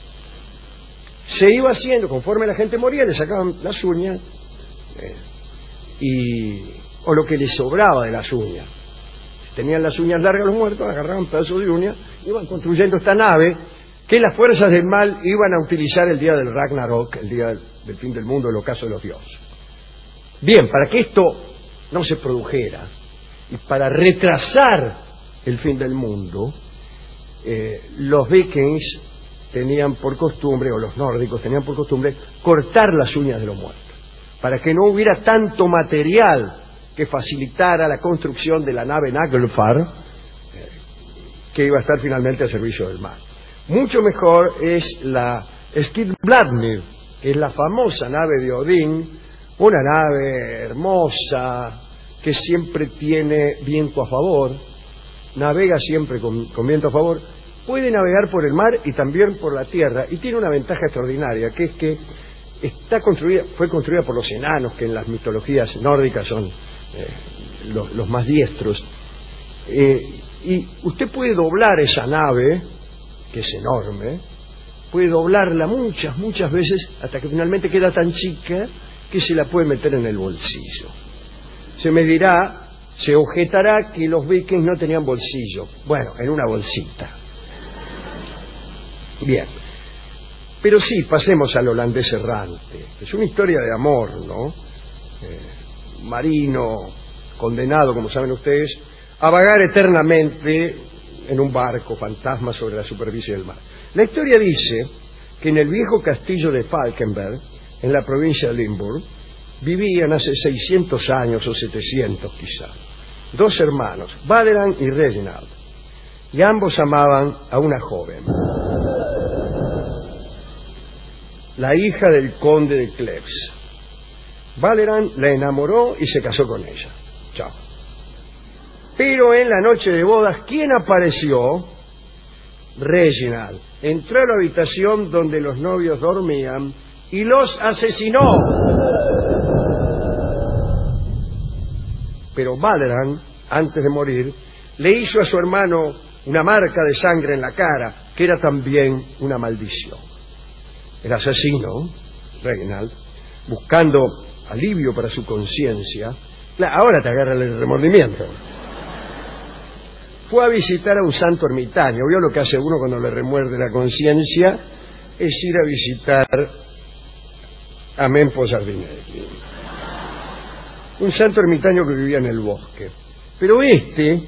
Se iba haciendo, conforme la gente moría, le sacaban las uñas, eh, y, o lo que les sobraba de las uñas. Si tenían las uñas largas los muertos, agarraban pedazos de uña, iban construyendo esta nave que las fuerzas del mal iban a utilizar el día del Ragnarok, el día del, del fin del mundo, el ocaso de los dioses. Bien, para que esto no se produjera y para retrasar el fin del mundo, eh, los vikings tenían por costumbre, o los nórdicos tenían por costumbre, cortar las uñas de los muertos, para que no hubiera tanto material que facilitara la construcción de la nave Naglfar, eh, que iba a estar finalmente al servicio del mar. Mucho mejor es la Skidbladnir, que es la famosa nave de Odín, una nave hermosa, que siempre tiene viento a favor, navega siempre con, con viento a favor, puede navegar por el mar y también por la tierra, y tiene una ventaja extraordinaria, que es que está construida, fue construida por los enanos, que en las mitologías nórdicas son eh, los, los más diestros, eh, y usted puede doblar esa nave, que es enorme, puede doblarla muchas, muchas veces, hasta que finalmente queda tan chica que se la puede meter en el bolsillo. Se me dirá, se objetará que los vikings no tenían bolsillo. Bueno, en una bolsita. Bien, pero sí, pasemos al holandés errante. Es una historia de amor, ¿no? Eh, marino, condenado, como saben ustedes, a vagar eternamente en un barco fantasma sobre la superficie del mar. La historia dice que en el viejo castillo de Falkenberg, en la provincia de Limburg, vivían hace seiscientos años o setecientos quizá, dos hermanos, Valeran y Reginald, y ambos amaban a una joven, la hija del conde de Cleves. Valeran la enamoró y se casó con ella. Chao. Pero en la noche de bodas, ¿quién apareció? Reginald. Entró a la habitación donde los novios dormían y los asesinó. Pero Valeran, antes de morir, le hizo a su hermano una marca de sangre en la cara, que era también una maldición. El asesino, Reginald, buscando alivio para su conciencia, ahora te agarra el remordimiento, fue a visitar a un santo ermitaño. ¿Vio lo que hace uno cuando le remuerde la conciencia? Es ir a visitar a Mempo Giardinelli, un santo ermitaño que vivía en el bosque. Pero este,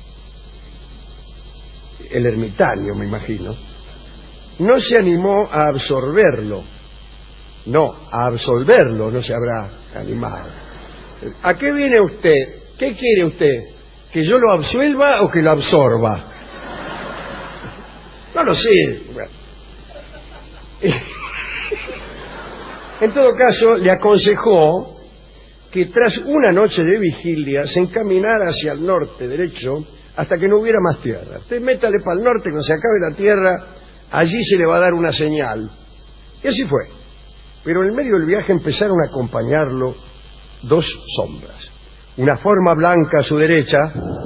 el ermitaño, me imagino, no se animó a absorberlo. No, a absolverlo no se habrá animado. ¿A qué viene usted? ¿Qué quiere usted? ¿Que yo lo absuelva o que lo absorba? No lo sé. Bueno. En todo caso, le aconsejó que tras una noche de vigilia se encaminara hacia el norte derecho hasta que no hubiera más tierra. Usted métale para el norte, cuando se acabe la tierra, allí se le va a dar una señal. Y así fue. Pero en el medio del viaje empezaron a acompañarlo dos sombras. Una forma blanca a su derecha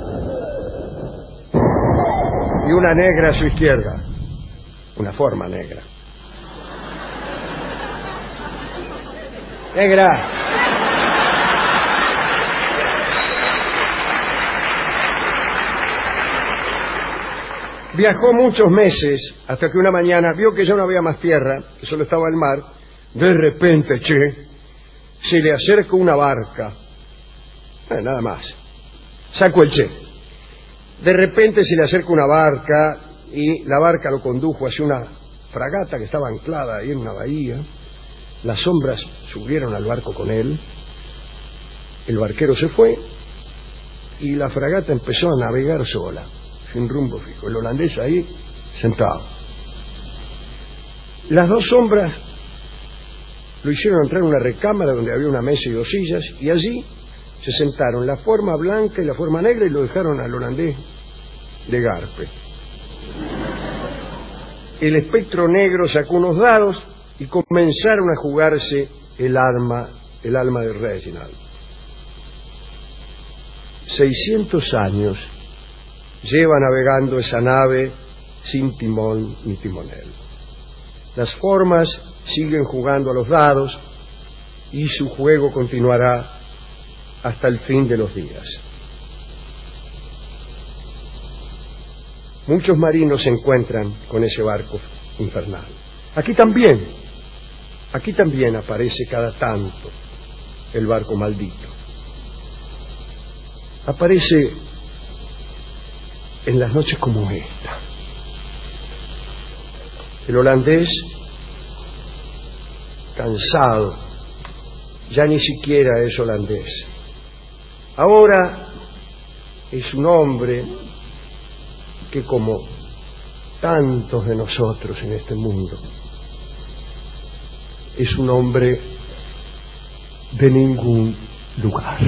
y una negra a su izquierda. Una forma negra. Negra. Viajó muchos meses hasta que una mañana vio que ya no había más tierra, que solo estaba el mar. De repente, che, se le acerca una barca. Eh, nada más. Sacó el che. De repente se le acerca una barca y la barca lo condujo hacia una fragata que estaba anclada ahí en una bahía. Las sombras subieron al barco con él. El barquero se fue y la fragata empezó a navegar sola, sin rumbo fijo. El holandés ahí sentado. Las dos sombras Lo hicieron entrar en una recámara donde había una mesa y dos sillas, y allí se sentaron la forma blanca y la forma negra y lo dejaron al holandés de garpe. El espectro negro sacó unos dados y comenzaron a jugarse el alma, el alma de Reginald. Seiscientos años lleva navegando esa nave sin timón ni timonel. Las formas siguen jugando a los dados y su juego continuará hasta el fin de los días. Muchos marinos se encuentran con ese barco infernal. Aquí también, aquí también aparece cada tanto el barco maldito. Aparece en las noches como esta. El holandés, cansado, ya ni siquiera es holandés. Ahora es un hombre que, como tantos de nosotros en este mundo, es un hombre de ningún lugar.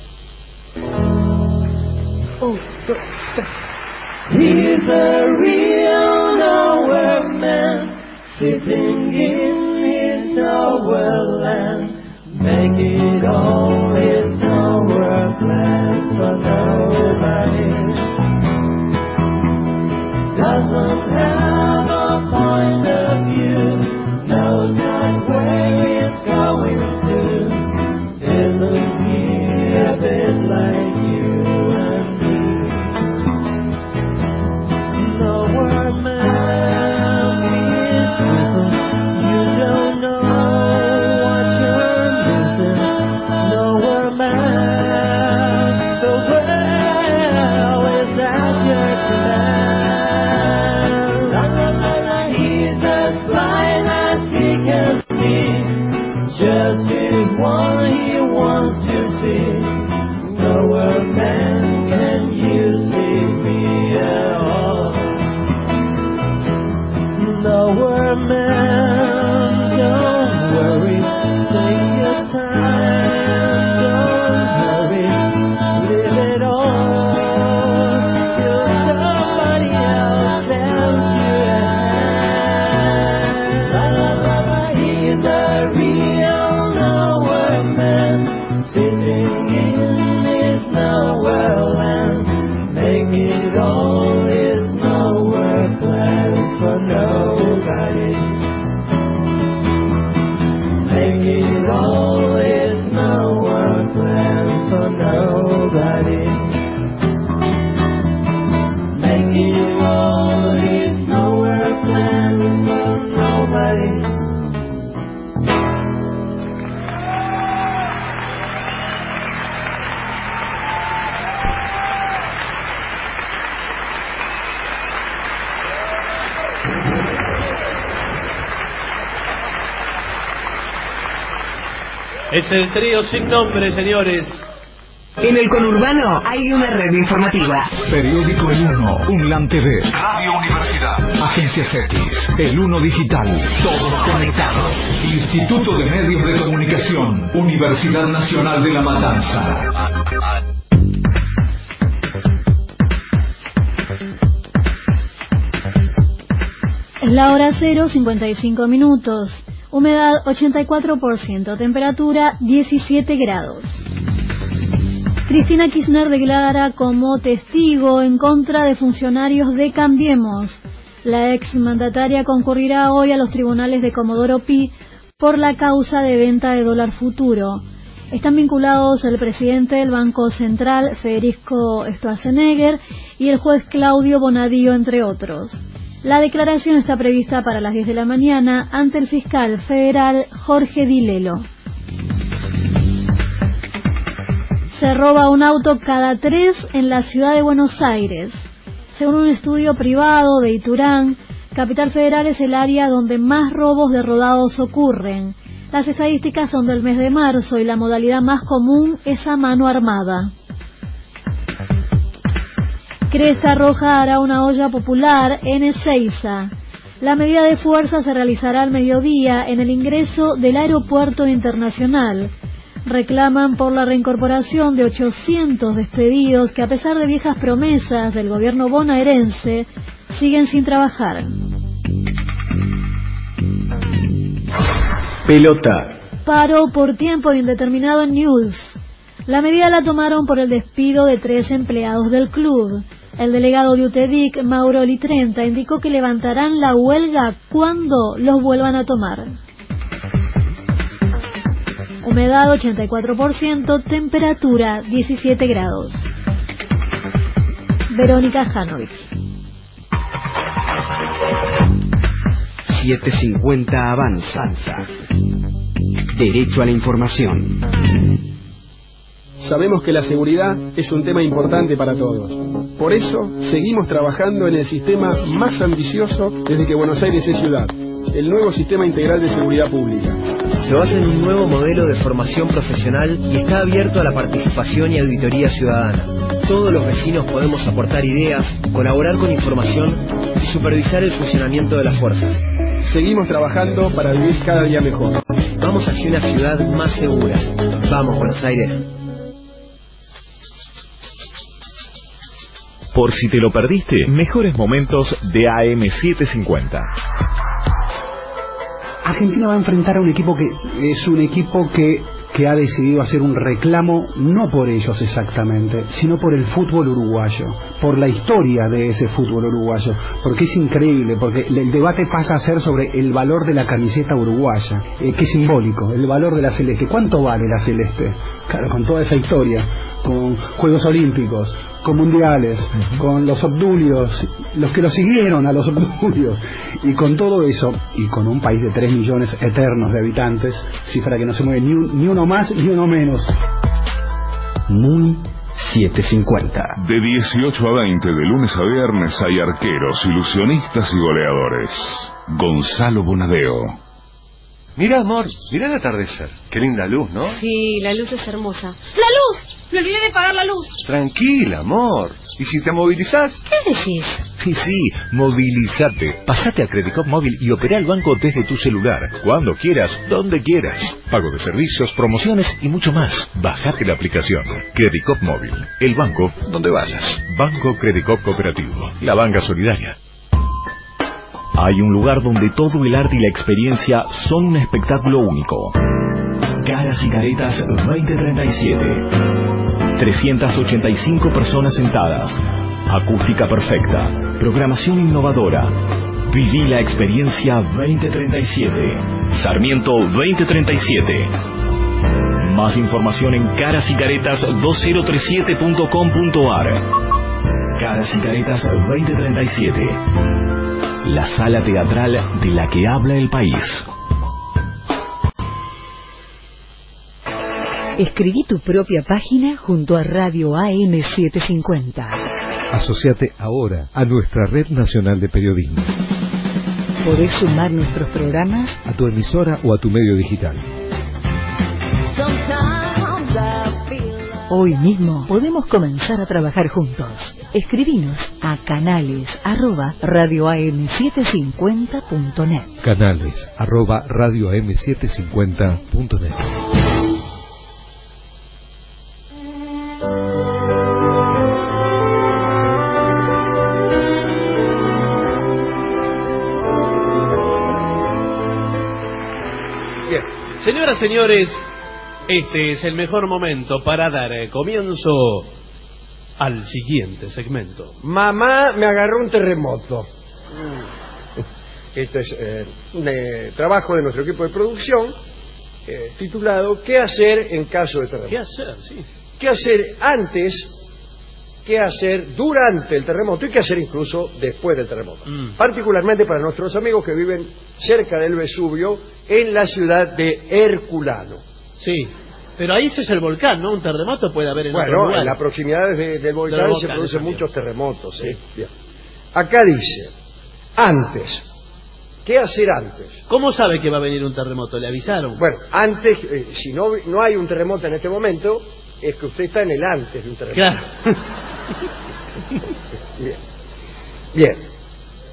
Oh, dos, tres. He's a real nowhere man, sitting in his nowhere land, making all his nowhere plans for nobody. Doesn't have a point of view, knows not where he's going to. Isn't he a bit like you and me? Nowhere man is missing. You don't know what you're missing. Nowhere man, the well is at your command. He's as blind as he can be, just his one he wants to see. Nowhere man can you see me at all. Nowhere man, don't worry, take your time, don't hurry, live it all, till somebody else tells you to hang. La la la la, he's a real nowhere man, sitting in his nowhere land, making all his nowhere plans for nobody. Making all his nowhere plans for nobody. Making all his nowhere plans for nobody. Es el trío sin nombre, señores. En el conurbano hay una red informativa. Periódico El Uno, Unlan T V, Radio Universidad. Agencia Cetis, El Uno Digital, todos conectados. Instituto de Medios de Comunicación, Universidad Nacional de La Matanza. Es la hora cero, cincuenta y cinco minutos. Humedad ochenta y cuatro por ciento, temperatura diecisiete grados. Cristina Kirchner declara como testigo en contra de funcionarios de Cambiemos. La exmandataria concurrirá hoy a los tribunales de Comodoro Pi por la causa de venta de dólar futuro. Están vinculados el presidente del Banco Central, Federico Stroessner, y el juez Claudio Bonadío, entre otros. La declaración está prevista para las diez de la mañana ante el fiscal federal Jorge Di Lello. Se roba un auto cada tres en la ciudad de Buenos Aires. Según un estudio privado de Iturán, Capital Federal es el área donde más robos de rodados ocurren. Las estadísticas son del mes de marzo y la modalidad más común es a mano armada. Cresta Roja hará una olla popular en Ezeiza. La medida de fuerza se realizará al mediodía en el ingreso del aeropuerto internacional. Reclaman por la reincorporación de ochocientos despedidos que, a pesar de viejas promesas del gobierno bonaerense, siguen sin trabajar. Pelota. Paro por tiempo indeterminado en News. La medida la tomaron por el despido de tres empleados del club. El delegado de UTEDIC, Mauro Litrenta, indicó que levantarán la huelga cuando los vuelvan a tomar. Humedad ochenta y cuatro por ciento, temperatura diecisiete grados. Verónica Janovic. setecientos cincuenta avanza. Derecho a la información. Sabemos que la seguridad es un tema importante para todos. Por eso, seguimos trabajando en el sistema más ambicioso desde que Buenos Aires es ciudad, el nuevo Sistema Integral de Seguridad Pública. Se basa en un nuevo modelo de formación profesional y está abierto a la participación y auditoría ciudadana. Todos los vecinos podemos aportar ideas, colaborar con información y supervisar el funcionamiento de las fuerzas. Seguimos trabajando para vivir cada día mejor. Vamos hacia una ciudad más segura. Vamos, Buenos Aires. Por si te lo perdiste, mejores momentos de A M setecientos cincuenta. Argentina va a enfrentar a un equipo que es un equipo que, que ha decidido hacer un reclamo, no por ellos exactamente, sino por el fútbol uruguayo, por la historia de ese fútbol uruguayo, porque es increíble, porque el debate pasa a ser sobre el valor de la camiseta uruguaya, eh, que es simbólico, el valor de la celeste. ¿Cuánto vale la celeste? Claro, con toda esa historia, con Juegos Olímpicos, con mundiales, uh-huh. con los obdulios, los que lo siguieron a los obdulios, y con todo eso, y con un país de tres millones eternos de habitantes, cifra que no se mueve ni, un, ni uno más ni uno menos. Muy setecientos cincuenta. De dieciocho a veinte, de lunes a viernes, hay arqueros, ilusionistas y goleadores. Gonzalo Bonadeo. Mira, amor, mira el atardecer. Qué linda luz, ¿no? Sí, la luz es hermosa. ¡La luz! Me olvidé de pagar la luz. Tranquila, amor. ¿Y si te movilizás? ¿Qué decís? Sí, sí, movilízate. Pasate a Credicop Móvil y opera el banco desde tu celular. Cuando quieras, donde quieras. Pago de servicios, promociones y mucho más. Bajate la aplicación. Credicop Móvil. El banco donde vayas. Banco Credicop Cooperativo. La banca solidaria. Hay un lugar donde todo el arte y la experiencia son un espectáculo único. Caras y Caretas veinte treinta y siete. trescientas ochenta y cinco personas sentadas. Acústica perfecta. Programación innovadora. Viví la experiencia veinte treinta y siete. Sarmiento veinte treinta y siete. Más información en caras y caretas dos mil treinta y siete punto com punto ar. Caras y Caretas veinte treinta y siete. La sala teatral de la que habla el país. Escribí tu propia página junto a Radio A M setecientos cincuenta. Asociate ahora a nuestra Red Nacional de Periodismo. Podés sumar nuestros programas a tu emisora o a tu medio digital. Hoy mismo podemos comenzar a trabajar juntos. Escribinos a canales arroba radio a m setecientos cincuenta punto net. Canales arroba radio a m setecientos cincuenta punto net. Bien, señoras, señores, este es el mejor momento para dar comienzo al siguiente segmento. Mamá, me agarró un terremoto. Este es eh, un eh, trabajo de nuestro equipo de producción eh, titulado ¿Qué hacer en caso de terremoto? ¿Qué hacer? Sí. ¿Qué hacer antes? ¿Qué hacer durante el terremoto? Y qué hacer incluso después del terremoto. Mm. Particularmente para nuestros amigos que viven cerca del Vesubio, en la ciudad de Herculano. Sí, pero ahí ese es el volcán, ¿no? Un terremoto puede haber en bueno, otro lugar. Bueno, en las proximidades de, del volcán, volcán se producen también muchos terremotos. Sí. ¿Sí? Bien. Acá dice, antes. ¿Qué hacer antes? ¿Cómo sabe que va a venir un terremoto? ¿Le avisaron? Bueno, antes, eh, si no, no hay un terremoto en este momento, es que usted está en el antes de un terremoto. Claro. Bien. Bien.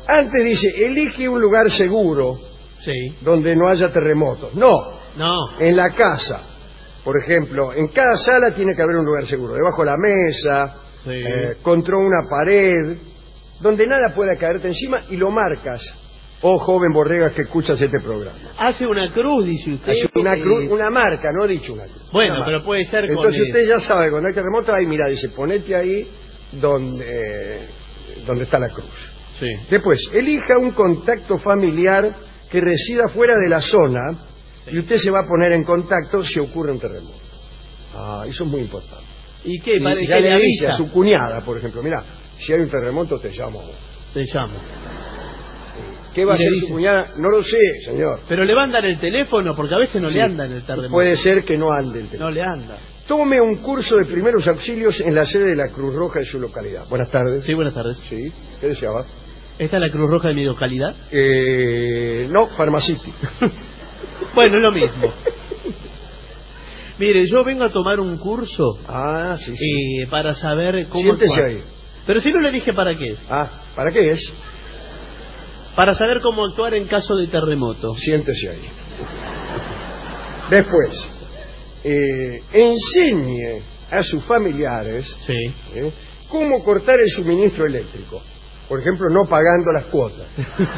Antes dice, elige un lugar seguro sí. donde no haya terremotos. No, no. En la casa, por ejemplo, en cada sala tiene que haber un lugar seguro. Debajo de la mesa, sí. eh, contra una pared, donde nada pueda caerte encima y lo marcas. Oh, joven Borregas que escuchas este programa. Hace una cruz, dice usted. Hace una cruz, una marca, no he dicho una cruz. Bueno, una pero marca. puede ser con Entonces el... usted ya sabe, cuando hay terremoto, ahí mira, dice, ponete ahí donde, eh, donde está la cruz. Sí. Después, elija un contacto familiar que resida fuera de la zona sí. y usted se va a poner en contacto si ocurre un terremoto. Ah, eso es muy importante. ¿Y qué? Y ¿Qué ya le le dice avisa? a su cuñada, por ejemplo, mira, si hay un terremoto te llamo. Te llamo. ¿Qué va a hacer dice... su cuñada? No lo sé, señor. Pero le va a andar el teléfono, porque a veces no sí. le anda en el terremoto. Puede ser que no ande el teléfono. No le anda. Tome un curso de primeros auxilios en la sede de la Cruz Roja de su localidad. Buenas tardes. Sí, buenas tardes. Sí, ¿qué deseaba? ¿Esta es la Cruz Roja de mi localidad? Eh, no, Pharmacity. Bueno, es lo mismo. Mire, yo vengo a tomar un curso ah, sí, sí. Eh, para saber cómo Siéntese actuar. ahí. Pero si no le dije para qué es. Ah, ¿para qué es? Para saber cómo actuar en caso de terremoto. Siéntese ahí. Después, eh, enseñe a sus familiares sí. eh, cómo cortar el suministro eléctrico. Por ejemplo, no pagando las cuotas.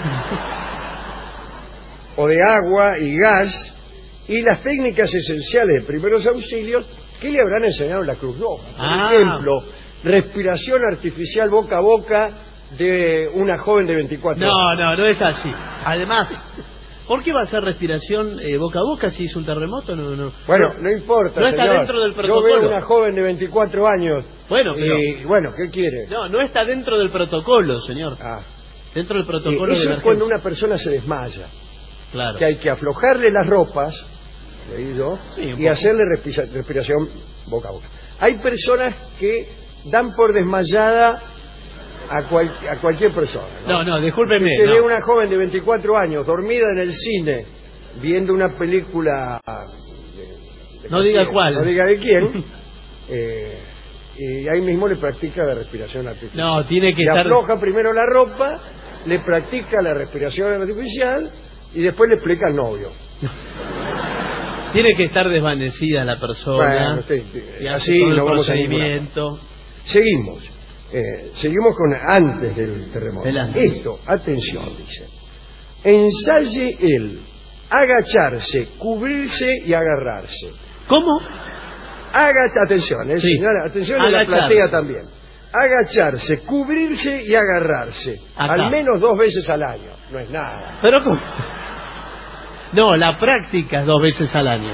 O de agua y gas. Y las técnicas esenciales de primeros auxilios que le habrán enseñado en la Cruz Roja. Por ah. ejemplo, respiración artificial boca a boca de una joven de veinticuatro no, años. No, no, no es así. Además, ¿por qué va a ser respiración eh, boca a boca si es un terremoto? No, no. Bueno, no importa, No está señor. dentro del protocolo. Yo veo una joven de veinticuatro años. Bueno, pero... Y, bueno, ¿qué quiere? No, no está dentro del protocolo, señor. Ah. Dentro del protocolo eh, eso de es cuando una persona se desmaya. Claro. Que hay que aflojarle las ropas, leído, sí, y poco. hacerle respira respiración boca a boca. Hay personas que dan por desmayada a, cual a cualquier persona. No, no, no discúlpeme. Usted no. ve una joven de veinticuatro años dormida en el cine viendo una película... De, de no diga quién, cuál. No diga de quién. eh, y ahí mismo le practica la respiración artificial. No, tiene que le estar... afloja primero la ropa, le practica la respiración artificial y después le explica al novio. Tiene que estar desvanecida la persona. Bueno, usted, y así todo el no vamos procedimiento. a Seguimos. Eh, seguimos con antes del terremoto. Delante. Esto, atención, dice. Ensaye el agacharse, cubrirse y agarrarse. ¿Cómo? Haga, atención, eh, sí. señora, atención a la platea también. Agacharse, cubrirse y agarrarse. Acá. Al menos dos veces al año. No es nada. Pero ¿cómo? No, la práctica es dos veces al año.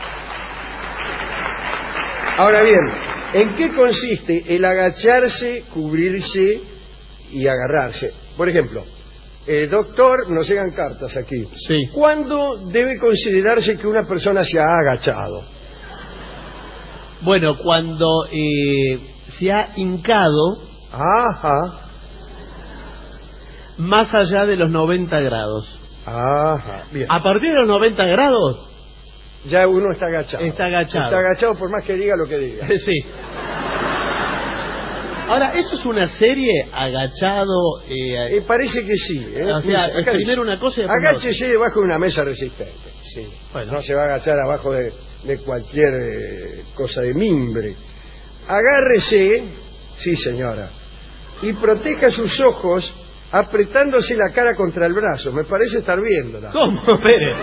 Ahora bien, ¿en qué consiste el agacharse, cubrirse y agarrarse? Por ejemplo, eh, doctor, nos llegan cartas aquí. Sí. ¿Cuándo debe considerarse que una persona se ha agachado? Bueno, cuando eh, se ha hincado Ajá. más allá de los noventa grados. Ajá. Bien. A partir de los noventa grados ya uno está agachado. Está agachado. Está agachado por más que diga lo que diga. Sí. Ahora, ¿eso es una serie agachado? Eh, eh, parece que sí. ¿eh? O sea, Acá primero dice, una cosa y después agáchese debajo de una mesa resistente. Sí. Bueno. No se va a agachar abajo de, de cualquier eh, cosa de mimbre. Agárrese, sí señora, y proteja sus ojos apretándose la cara contra el brazo. Me parece estar viéndola. ¿Cómo? Espere.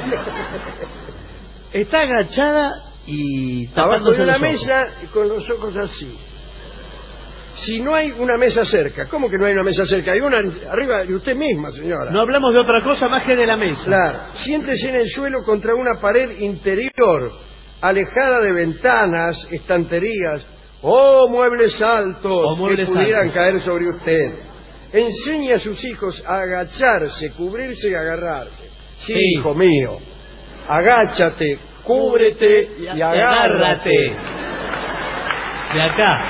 Está agachada y abajo de una los ojos. mesa y con los ojos así. Si no hay una mesa cerca, ¿cómo que no hay una mesa cerca? Hay una arriba de usted misma, señora. No hablamos de otra cosa más que de la mesa. Claro. Siéntese en el suelo contra una pared interior, alejada de ventanas, estanterías o muebles altos o muebles que pudieran altos. caer sobre usted. Enseñe a sus hijos a agacharse, cubrirse y agarrarse. Sí, Sí. hijo mío. Agáchate, cúbrete y, y agárrate. De acá.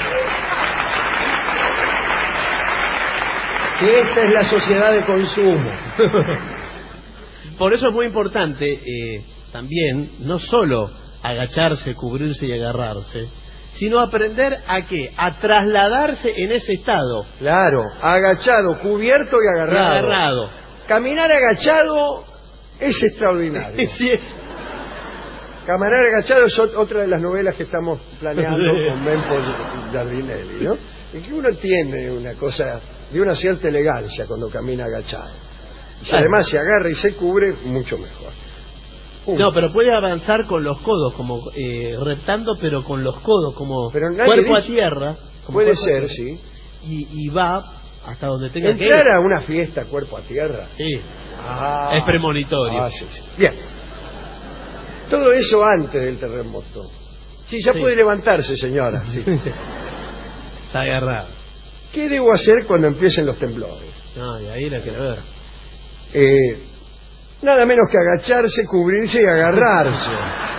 Que esta es la sociedad de consumo. Por eso es muy importante eh, también, no solo agacharse, cubrirse y agarrarse, sino aprender a qué, a trasladarse en ese estado. Claro, agachado, cubierto y agarrado. Y agarrado. Caminar agachado es extraordinario. Sí, es. Caminar agachado es otra de las novelas que estamos planeando con Mempo Giardinelli, ¿no? Es que uno tiene una cosa de una cierta elegancia cuando camina agachado. Y si además se agarra y se cubre, mucho mejor. Punto. No, pero puede avanzar con los codos, como eh, reptando, pero con los codos, como pero cuerpo dice, a tierra. Como puede ser, a tierra, sí. Y, y va hasta donde tenga Entrar que ir. Entrar a una fiesta cuerpo a tierra. Sí. Ah, es premonitorio. Ah, sí, sí. Bien. Todo eso antes del terremoto. Sí, ya sí. Puede levantarse, señora. Sí. Está agarrado. ¿Qué debo hacer cuando empiecen los temblores? No, y ahí la quiero ver. Eh, nada menos que agacharse, cubrirse y agarrarse.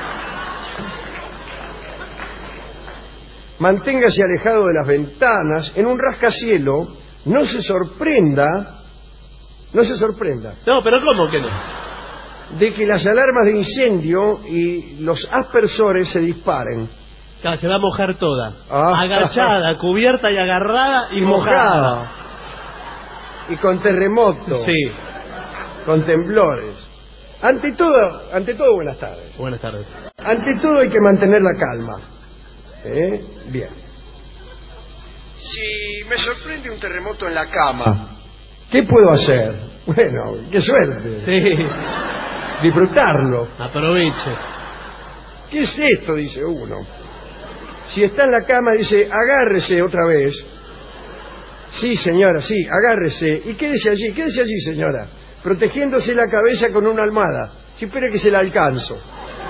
Manténgase alejado de las ventanas. En un rascacielo, no se sorprenda. No se sorprenda. No, pero ¿cómo que no? De que las alarmas de incendio y los aspersores se disparen. Claro, se va a mojar toda. Ah, agachada, cubierta y agarrada y, y mojada. mojada. Y con terremoto. Sí. Con temblores. Ante todo, ante todo, buenas tardes. Buenas tardes. Ante todo hay que mantener la calma. ¿Eh? Bien. Si me sorprende un terremoto en la cama, ¿qué puedo hacer? Bueno, qué suerte. Sí. Disfrutarlo. Aproveche. ¿Qué es esto? Dice uno. Si está en la cama, dice, agárrese otra vez. Sí, señora, sí, agárrese. Y quédese allí, quédese allí, señora. Protegiéndose la cabeza con una almohada. Si espere que se la alcanzo.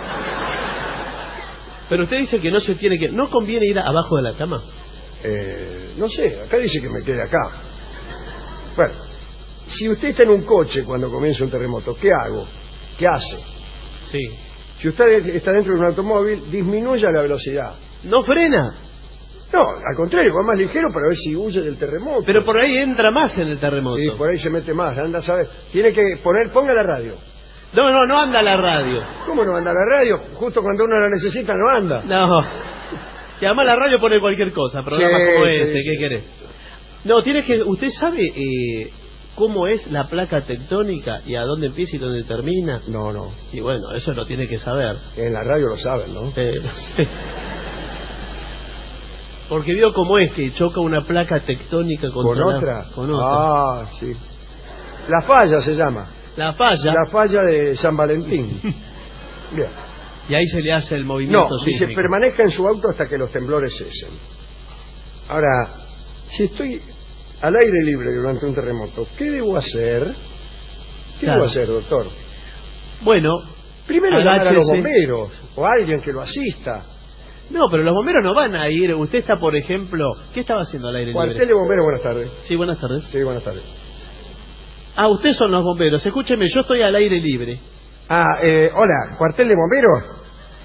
Pero usted dice que no se tiene que... ¿No conviene ir abajo de la cama? Eh, no sé, acá dice que me quede acá. Bueno, si usted está en un coche cuando comienza un terremoto, ¿qué hago? ¿Qué hace? Sí. Si usted está dentro de un automóvil, disminuya la velocidad. ¿No frena? No, al contrario, va más ligero para ver si huye del terremoto. Pero por ahí entra más en el terremoto. Sí, por ahí se mete más, anda a saber. Tiene que poner, ponga la radio. No, no, no anda la radio. ¿Cómo no anda la radio? Justo cuando uno la necesita no anda. No. Y además la radio pone cualquier cosa, programas sí, como este, sí, ¿qué sí. querés? No, tiene que... ¿Usted sabe eh, cómo es la placa tectónica y a dónde empieza y dónde termina? No, no. Y bueno, eso lo tiene que saber. En la radio lo saben, ¿no? Eh, Porque vio cómo es que choca una placa tectónica contra ¿Con la, otra? Con otra. Ah, sí. La falla se llama. La falla. La falla de San Valentín. Bien. Y ahí se le hace el movimiento No, sísmico. dice, permanezca en su auto hasta que los temblores cesen. Ahora, si estoy al aire libre durante un terremoto, ¿qué debo hacer? ¿Qué claro. debo hacer, doctor? Bueno, primero llamar a los bomberos o a alguien que lo asista. No, pero los bomberos no van a ir. Usted está, por ejemplo... ¿Qué estaba haciendo al aire libre? Cuartel de bomberos, buenas tardes. Sí, buenas tardes. Sí, buenas tardes. Ah, ustedes son los bomberos. Escúcheme, yo estoy al aire libre. Ah, eh, hola, ¿cuartel de bomberos?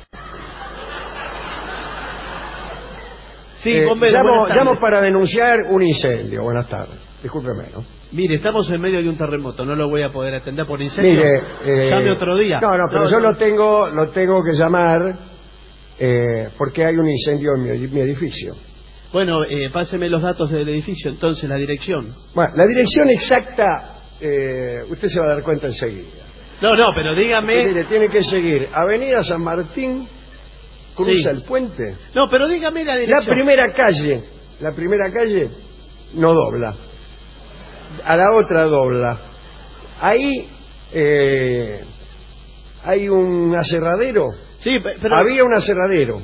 Sí, eh, bomberos, llamo, llamo para denunciar un incendio. Buenas tardes. Discúlpeme, ¿no? Mire, estamos en medio de un terremoto. No lo voy a poder atender por incendio. Mire, eh, llame otro día. No, no, pero no, yo no. lo tengo, lo tengo que llamar... Eh, porque hay un incendio en mi, mi edificio. Bueno, eh, páseme los datos del edificio, entonces, la dirección. Bueno, la dirección exacta, eh, usted se va a dar cuenta enseguida. No, no, pero dígame... Mire, tiene que seguir Avenida San Martín, cruza sí. el puente. No, pero dígame la dirección. La primera calle, la primera calle no dobla. A la otra dobla. Ahí eh, hay un aserradero. Sí, pero... Había un aserradero.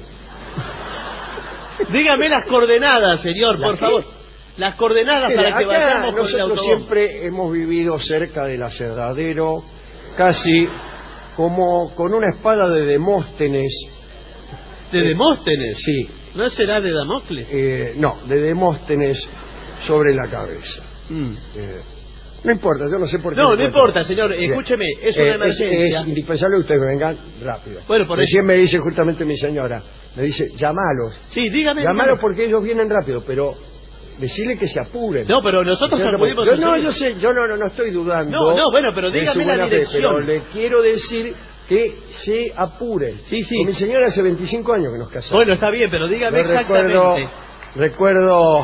Dígame las coordenadas, señor, por favor. Las coordenadas Mira, para que vayamos con el autobús. Nosotros siempre hemos vivido cerca del aserradero, casi como con una espada de Demóstenes. ¿De Demóstenes? Sí. ¿No será de Damocles? Eh, no, de Demóstenes sobre la cabeza. Mm. Eh, No importa, yo no sé por qué. No, no importa, señor. Escúcheme, es una eh, emergencia. Es, es indispensable que ustedes vengan rápido. Bueno, por Recién eso... me dice justamente mi señora, me dice, llamalos. Sí, dígame. Llamalos dígame. porque ellos vienen rápido, pero decirle que se apuren. No, pero nosotros acudimos... Yo no, yo sé, yo no, no, no estoy dudando. No, no, bueno, pero dígame la dirección. Fe, pero le quiero decir que se apuren. Sí, sí. Con mi señora hace veinticinco años que nos casamos. Bueno, está bien, pero dígame Yo exactamente. Recuerdo, recuerdo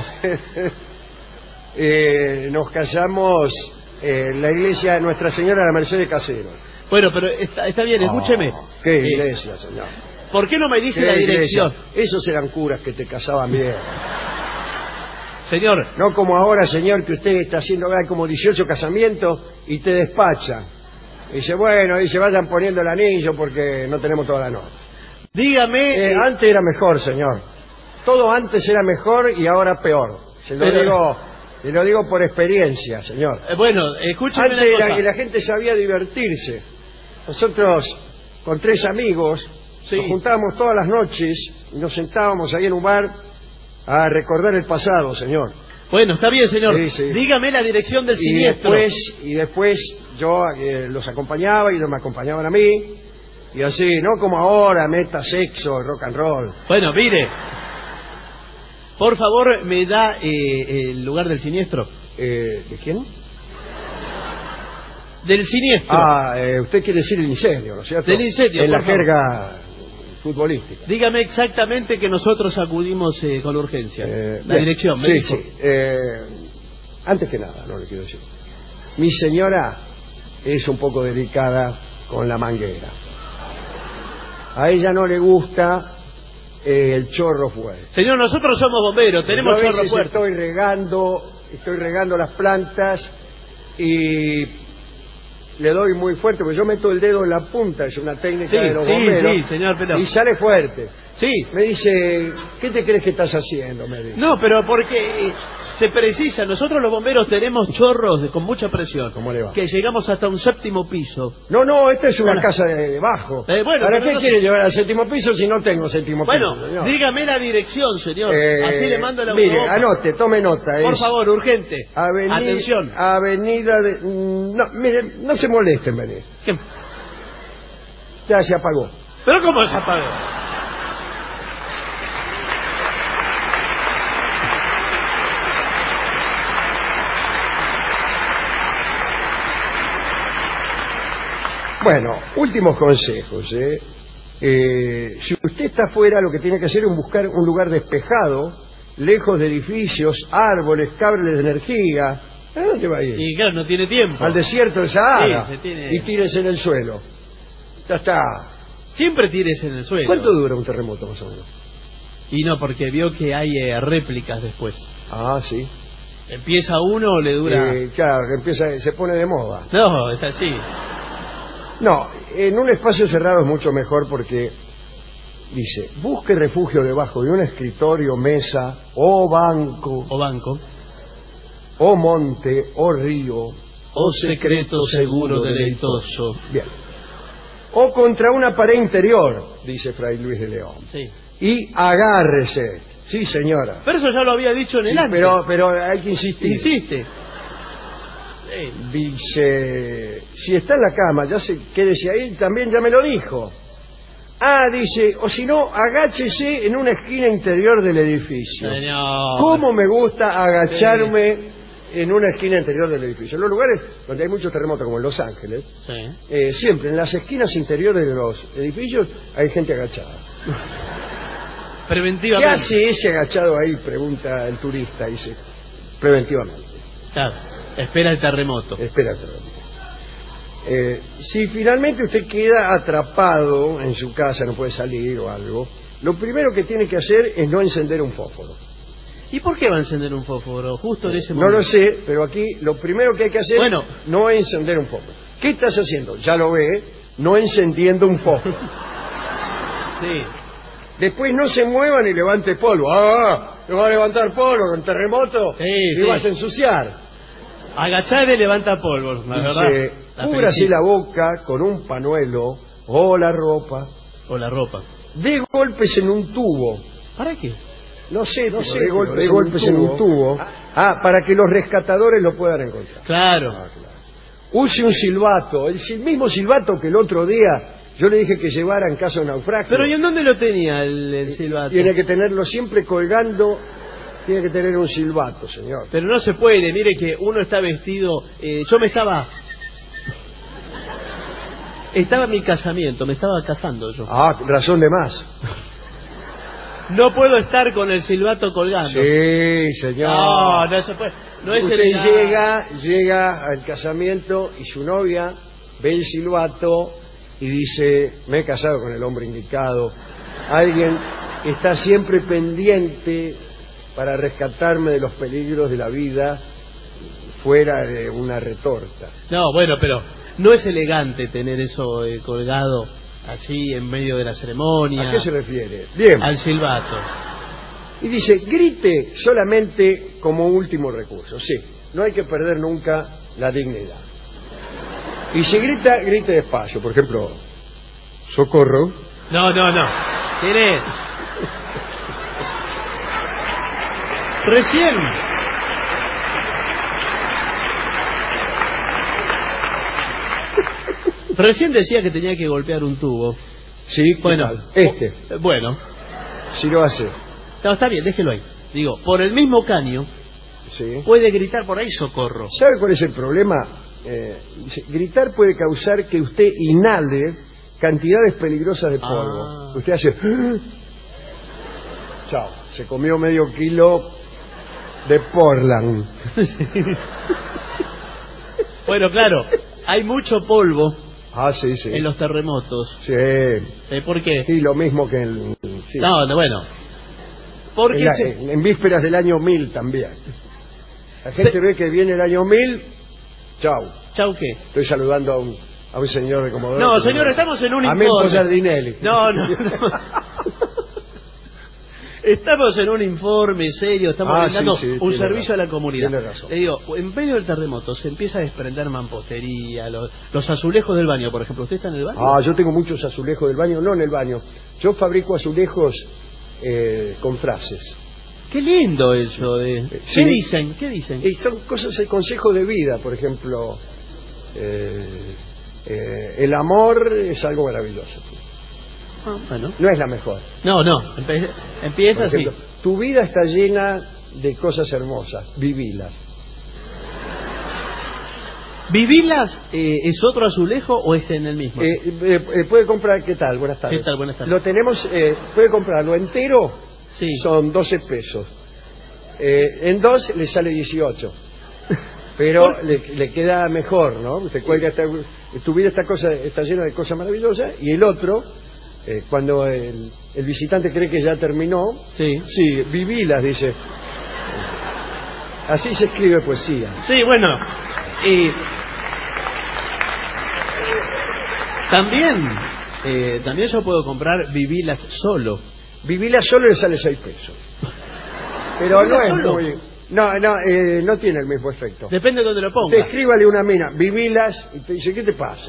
eh, nos casamos en la iglesia de Nuestra Señora de la Merced de Caseros. Bueno, pero está, está bien, escúcheme. Oh, qué Eh, iglesia, señor. ¿Por qué no me dice Qué la dirección? iglesia. Esos eran curas que te casaban bien. Señor. No como ahora, señor, que usted está haciendo hay como dieciocho casamientos y te despacha. Y dice, bueno, dice, vayan poniendo el anillo porque no tenemos toda la noche. Dígame. Eh, eh, antes era mejor, señor. Todo antes era mejor y ahora peor. Se lo Pero- digo, se lo digo por experiencia, señor. eh, bueno, escúcheme Antes una era cosa. que la gente sabía divertirse. Nosotros, con tres amigos, Sí. nos juntábamos todas las noches y nos sentábamos ahí en un bar a recordar el pasado, señor. Bueno, está bien, señor. Sí, sí. Dígame la dirección del Y siniestro. después, y después yo eh, los acompañaba y ellos me acompañaban a mí. Y así, no como ahora, meta sexo, rock and roll. Bueno, mire. Por favor, me da eh, el lugar del siniestro. Eh, ¿De quién? Del siniestro. Ah, eh, usted quiere decir el incendio, ¿no es cierto? Del incendio, En la por favor. jerga futbolística. Dígame exactamente que nosotros acudimos eh, con urgencia. Eh, la bien. dirección, me Sí, dijo. sí. Eh, antes que nada, no le quiero decir. Mi señora es un poco delicada con la manguera. A ella no le gusta eh, el chorro fuerte. Señor, nosotros somos bomberos, tenemos Yo a chorro veces fuerte. estoy regando, estoy regando las plantas y le doy muy fuerte, porque yo meto el dedo en la punta, es una técnica Sí, de los sí, bomberos. sí, señor, pero- Y sale fuerte. Sí. Me dice, ¿qué te crees que estás haciendo? Me dice. No, pero porque eh, se precisa. Nosotros los bomberos tenemos chorros de- con mucha presión. ¿Cómo le va? Que llegamos hasta un séptimo piso. No, no, esta es una Bueno. casa de bajo. Eh, bueno, ¿Para pero qué no quiere sé- llevar al séptimo piso si no tengo séptimo Bueno, piso? señor? dígame la dirección, señor. Eh, Así le mando la Mire, boca. anote, tome nota. Por es favor, urgente. aveni- Atención. Avenida de... mm, No, mire, no se moleste en venir. ¿Qué? Ya se apagó. ¿Pero cómo se apagó? Bueno, últimos consejos. ¿eh? Eh, si usted está afuera, lo que tiene que hacer es buscar un lugar despejado, lejos de edificios, árboles, cables de energía. ¿A dónde va a ir? Y claro, no tiene tiempo. Al desierto del Sahara. Sí, se tiene- Y tírese en el suelo. Ya está. Siempre tires en el suelo. ¿Cuánto dura un terremoto más o menos? Y no, porque vio que hay eh, réplicas después. Ah, sí. Empieza uno, le dura... Eh, claro, que empieza, se pone de moda. No, es así. No, en un espacio cerrado es mucho mejor porque dice, busque refugio debajo de un escritorio, mesa o banco, O banco. o monte, o río, O secreto seguro deleitoso. Bien. O contra una pared interior, dice Fray Luis de León. Sí. Y agárrese. Sí, señora. Pero eso ya lo había dicho en el Sí, antes. pero, pero hay que insistir. Insiste. Sí. Dice, si está en la cama, ya se quédese ahí, también ya me lo dijo. Ah, dice, o si no, agáchese en una esquina interior del edificio. Señor. ¿Cómo me gusta agacharme en una esquina interior del edificio? En los lugares donde hay muchos terremotos, como en Los Ángeles, Sí. eh, siempre en las esquinas interiores de los edificios hay gente agachada. ¿Qué Preventivamente. hace ese agachado ahí? Pregunta el turista, dice, preventivamente. Claro. Espera el terremoto. Espera, eh, si finalmente usted queda atrapado en su casa, no puede salir o algo, lo primero que tiene que hacer es no encender un fósforo. ¿Y por qué va a encender un fósforo justo en ese No momento? lo sé, pero aquí lo primero que hay que hacer Bueno. es no encender un fósforo. ¿Qué estás haciendo? Ya lo ve, no encendiendo un fósforo. Sí. Después no se mueva ni levante polvo. ¡Ah! ¿Le va a levantar polvo con terremoto? Sí, y sí. vas a ensuciar. Agachar y levanta polvo, la verdad. Dice, La cúbrase felicito. la boca con un panuelo o la ropa. O la ropa. De golpes en un tubo. ¿Para qué? No sé, no Pero sé, de de, golpes de en golpes un en un tubo. tubo. Ah, para que los rescatadores lo puedan encontrar. Claro. Ah, claro. Use un silbato, el sil- mismo silbato que el otro día yo le dije que llevara en caso de naufragio. Pero ¿y en dónde lo tenía el, el silbato? Tiene que tenerlo siempre colgando, tiene que tener un silbato, señor. Pero no se puede, mire que uno está vestido... eh, yo me estaba... Estaba en mi casamiento, me estaba casando yo. Ah, razón de más. No puedo estar con el silbato colgando. Sí, señor. No, no se puede. No es Usted el... llega, llega al casamiento y su novia ve el silbato y dice, me he casado con el hombre indicado. Alguien que está siempre pendiente para rescatarme de los peligros de la vida fuera de una retorta. No, bueno, pero no es elegante tener eso eh, colgado así en medio de la ceremonia. ¿A qué se refiere? Bien. Al silbato. Y dice, grite solamente como último recurso. Sí, no hay que perder nunca la dignidad. Y si grita, grite despacio. Por ejemplo, socorro. No, no, no. ¿Quién es? Recién. Recién decía que tenía que golpear un tubo. Sí, bueno. Este. Oh, bueno. Si lo hace. No, está bien, déjelo ahí. Digo, por el mismo caño, sí, puede gritar por ahí socorro. ¿Sabe cuál es el problema? Eh, gritar puede causar que usted inhale cantidades peligrosas de polvo. Ah. Usted hace... Chao, se comió medio kilo de Portland. Bueno, claro, hay mucho polvo. Ah, sí, sí. En los terremotos. Sí. ¿Eh, ¿Por qué? Sí, lo mismo que en... Sí. No, no, bueno. Porque en, la, se... en, en vísperas del año mil también. La gente se... ve que viene el año mil, chau. ¿Chau qué? Estoy saludando a un, a un señor de Comodoro. No, señor, estamos en un a informe. A Giardinelli. No, no, no. Estamos en un informe serio, estamos ah, brindando sí, sí, un servicio razón, a la comunidad. Tiene razón. Le digo, en medio del terremoto se empieza a desprender mampostería, los, los azulejos del baño, por ejemplo. ¿Usted está en el baño? Ah, yo tengo muchos azulejos del baño, no en el baño. Yo fabrico azulejos eh, con frases. Qué lindo eso. De... Sí. ¿Qué dicen? ¿Qué dicen? Y son cosas de consejo de vida, por ejemplo, eh, eh, el amor es algo maravilloso. Ah, bueno. No es la mejor. No, no, empe empieza por ejemplo, así. Tu vida está llena de cosas hermosas, vivilas. ¿Vivilas eh, es otro azulejo o es en el mismo? Eh, eh, eh, puede comprar, ¿qué tal? Buenas tardes. ¿Qué tal? Buenas tardes. Lo tenemos, eh, puede comprarlo entero, sí. Son doce pesos. Eh, en dos le sale dieciocho. Pero le, le queda mejor, ¿no? Usted cuelga, esta, tu vida está, cosa, está llena de cosas maravillosas, y el otro, eh, cuando el, el visitante cree que ya terminó, sí, sí, vivilas, dice. Así se escribe poesía. Sí, bueno, y también, eh, también yo puedo comprar vivilas solo. Vivilas solo le sale seis pesos. Pero no es solo? muy... No, no, eh, no tiene el mismo efecto. Depende de dónde lo ponga. Te escríbale una mina, vivilas, y te dice, ¿qué te pasa?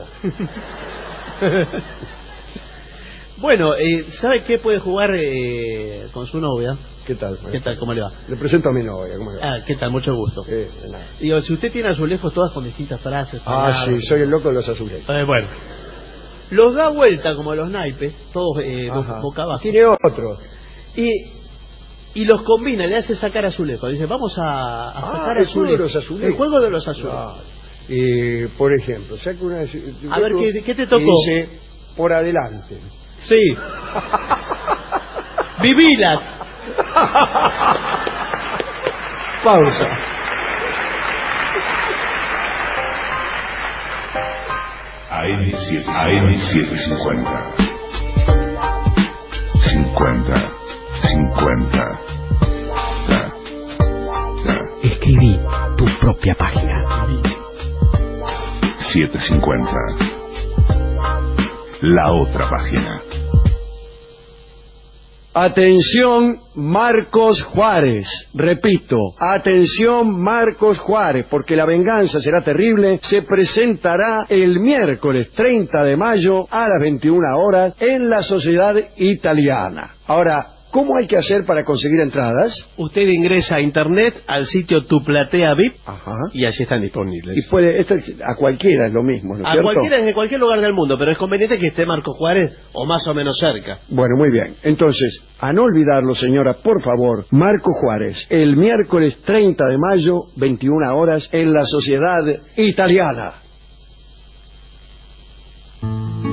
Bueno, eh, ¿sabe qué puede jugar eh, con su novia? ¿Qué tal? ¿Qué tal? ¿Cómo le va? Le presento a mi novia, ¿cómo le va? Ah, ¿qué tal? Mucho gusto. Eh, de nada. Digo, si usted tiene azulejos todas con distintas frases. Ah, palabras, sí, soy el loco de los azulejos. Eh, bueno. Los da vuelta como los naipes, todos eh, boca abajo. Tiene otros. Y... y los combina, le hace sacar azulejos. Dice, vamos a, a sacar ah, azulejos. El juego de los azulejos. El juego de los azulejos. Ah. Eh, por ejemplo, saca una... A ver, ¿qué, ¿qué te tocó? Dice, por adelante. Sí. Vivilas. Pausa. A M siete cincuenta. cincuenta. cincuenta. Da, da. Escribí tu propia página. setecientos cincuenta. La otra página. Atención, Marcos Juárez. Repito, atención, Marcos Juárez, porque la venganza será terrible. Se presentará el miércoles treinta de mayo a las veintiuna horas en la Sociedad Italiana. Ahora, ¿cómo hay que hacer para conseguir entradas? Usted ingresa a internet al sitio Tu Platea V I P. Ajá. Y allí están disponibles. Y puede, esto es- a cualquiera es lo mismo, ¿no es A cierto? cualquiera, desde cualquier lugar del mundo, pero es conveniente que esté Marco Juárez o más o menos cerca. Bueno, muy bien. Entonces, a no olvidarlo, señora, por favor, Marco Juárez, el miércoles treinta de mayo, veintiuna horas, en la Sociedad Italiana.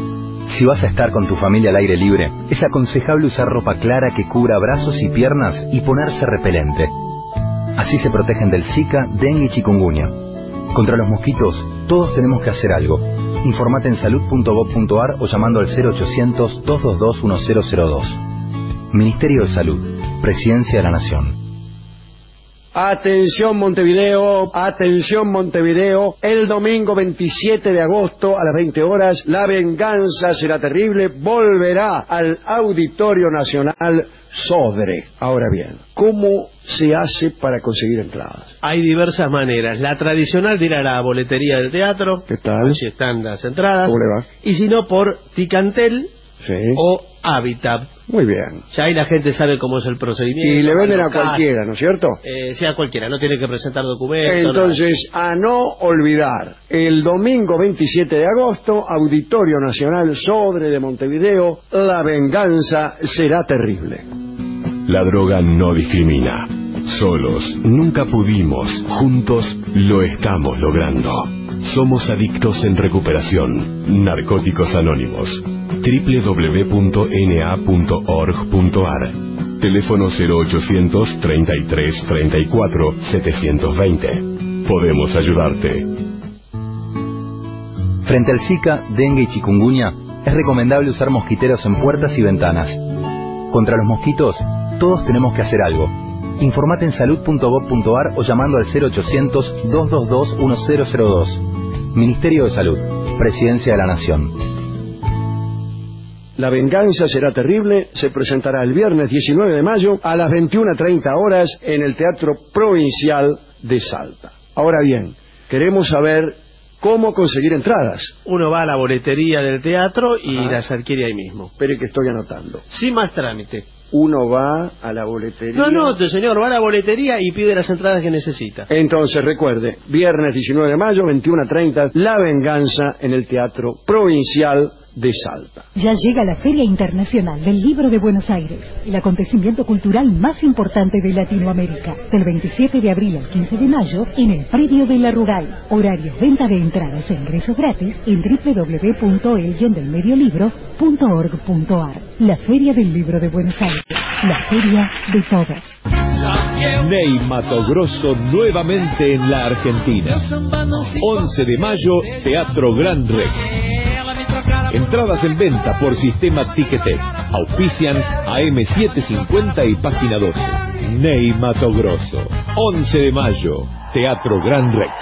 Si vas a estar con tu familia al aire libre, es aconsejable usar ropa clara que cubra brazos y piernas y ponerse repelente. Así se protegen del Zika, dengue y chikungunya. Contra los mosquitos, todos tenemos que hacer algo. Informate en salud punto gob punto ar o llamando al cero ochocientos, dos dos dos, uno cero cero dos. Ministerio de Salud, Presidencia de la Nación. Atención Montevideo, atención Montevideo, el domingo veintisiete de agosto a las veinte horas, La Venganza Será Terrible volverá al Auditorio Nacional Sodre. Ahora bien, ¿cómo se hace para conseguir entradas? Hay diversas maneras. La tradicional de ir a la boletería del teatro. ¿Qué tal? Si están las entradas. ¿Cómo le va? Y si no, por Ticantel sí. o Habitat. Muy bien. Ya ahí la gente sabe cómo es el procedimiento. Y le venden a cualquiera, ¿no es cierto? Eh, sea cualquiera, no tiene que presentar documentos. Entonces, nada. A no olvidar, el domingo veintisiete de agosto, Auditorio Nacional Sodre de Montevideo, La Venganza Será Terrible. La droga no discrimina. Solos nunca pudimos, juntos lo estamos logrando. Somos adictos en recuperación. Narcóticos Anónimos. doble u doble u doble u punto n a punto org punto ar. Teléfono cero ochocientos, treinta y tres, treinta y cuatro, setecientos veinte. Podemos ayudarte. Frente al Zika, dengue y chikungunya, es recomendable usar mosquiteros en puertas y ventanas. Contra los mosquitos, todos tenemos que hacer algo. Informate en salud punto gob punto ar o llamando al cero ochocientos, dos dos dos, uno cero cero dos. Ministerio de Salud, Presidencia de la Nación. La Venganza Será Terrible se presentará el viernes diecinueve de mayo a las veintiuna treinta horas en el Teatro Provincial de Salta. Ahora bien, queremos saber cómo conseguir entradas. Uno va a la boletería del teatro y ah. las adquiere ahí mismo. Espere que estoy anotando. Sin más trámite. Uno va a la boletería. No, no, señor, va a la boletería y pide las entradas que necesita. Entonces, recuerde, viernes diecinueve de mayo, veintiuna treinta, La Venganza en el Teatro Provincial de Salta. Ya llega la Feria Internacional del Libro de Buenos Aires, el acontecimiento cultural más importante de Latinoamérica, del veintisiete de abril al quince de mayo en el predio de la Rural. Horarios, venta de entradas e ingresos gratis en doble u doble u doble u punto el guion del medio libro punto org punto ar. La Feria del Libro de Buenos Aires, la feria de todos. Ney Matogrosso nuevamente en la Argentina. once de mayo, Teatro Gran Rex. Entradas en venta por sistema Ticketek. Auspician A M setecientos cincuenta y Página doce. Ney Matogrosso. once de mayo, Teatro Gran Rex.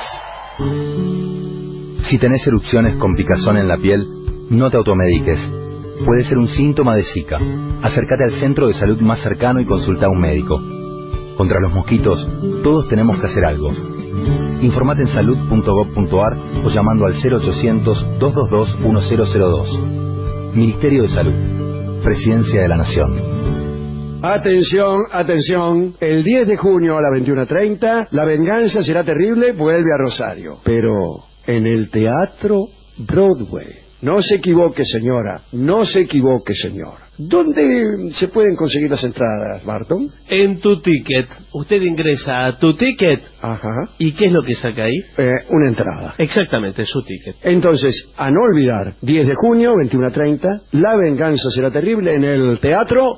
Si tenés erupciones con picazón en la piel, no te automediques. Puede ser un síntoma de Zika. Acércate al centro de salud más cercano y consulta a un médico. Contra los mosquitos, todos tenemos que hacer algo. Informate en salud punto gob punto ar o llamando al cero ochocientos, dos dos dos, uno cero cero dos. Ministerio de Salud, Presidencia de la Nación. Atención, atención. El diez de junio a las veintiuna treinta, La Venganza Será Terrible vuelve a Rosario. Pero en el Teatro Broadway. No se equivoque, señora. No se equivoque, señor. ¿Dónde se pueden conseguir las entradas, Barton? En Tu Ticket. Usted ingresa a Tu Ticket. Ajá. ¿Y qué es lo que saca ahí? Eh, una entrada. Exactamente, su ticket. Entonces, a no olvidar, diez de junio, veintiuna treinta, La Venganza Será Terrible en el Teatro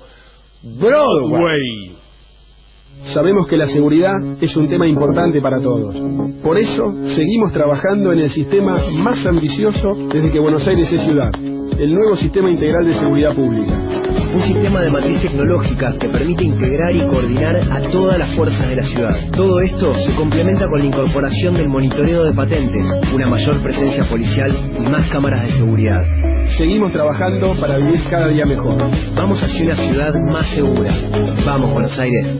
Broadway. Sabemos que la seguridad es un tema importante para todos. Por eso, seguimos trabajando en el sistema más ambicioso desde que Buenos Aires es ciudad, el nuevo Sistema Integral de Seguridad Pública. Un sistema de matriz tecnológica que permite integrar y coordinar a todas las fuerzas de la ciudad. Todo esto se complementa con la incorporación del monitoreo de patentes, una mayor presencia policial y más cámaras de seguridad. Seguimos trabajando para vivir cada día mejor. Vamos hacia una ciudad más segura. Vamos, Buenos Aires.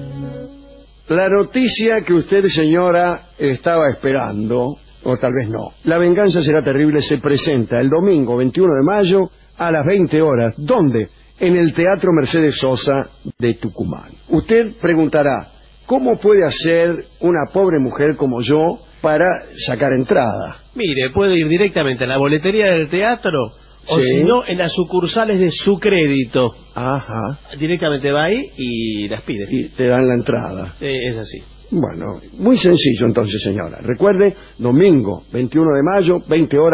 La noticia que usted, señora, estaba esperando, o tal vez no. La Venganza Será Terrible se presenta el domingo veintiuno de mayo a las veinte horas. ¿Dónde? En el Teatro Mercedes Sosa de Tucumán. Usted preguntará, ¿cómo puede hacer una pobre mujer como yo para sacar entrada? Mire, puede ir directamente a la boletería del teatro o sí. si no, en las sucursales de Su Crédito. Ajá. Directamente va ahí y las pide. Y te dan la entrada. Eh, es así. Bueno, muy sencillo entonces, señora. Recuerde, domingo veintiuno de mayo, veinte horas,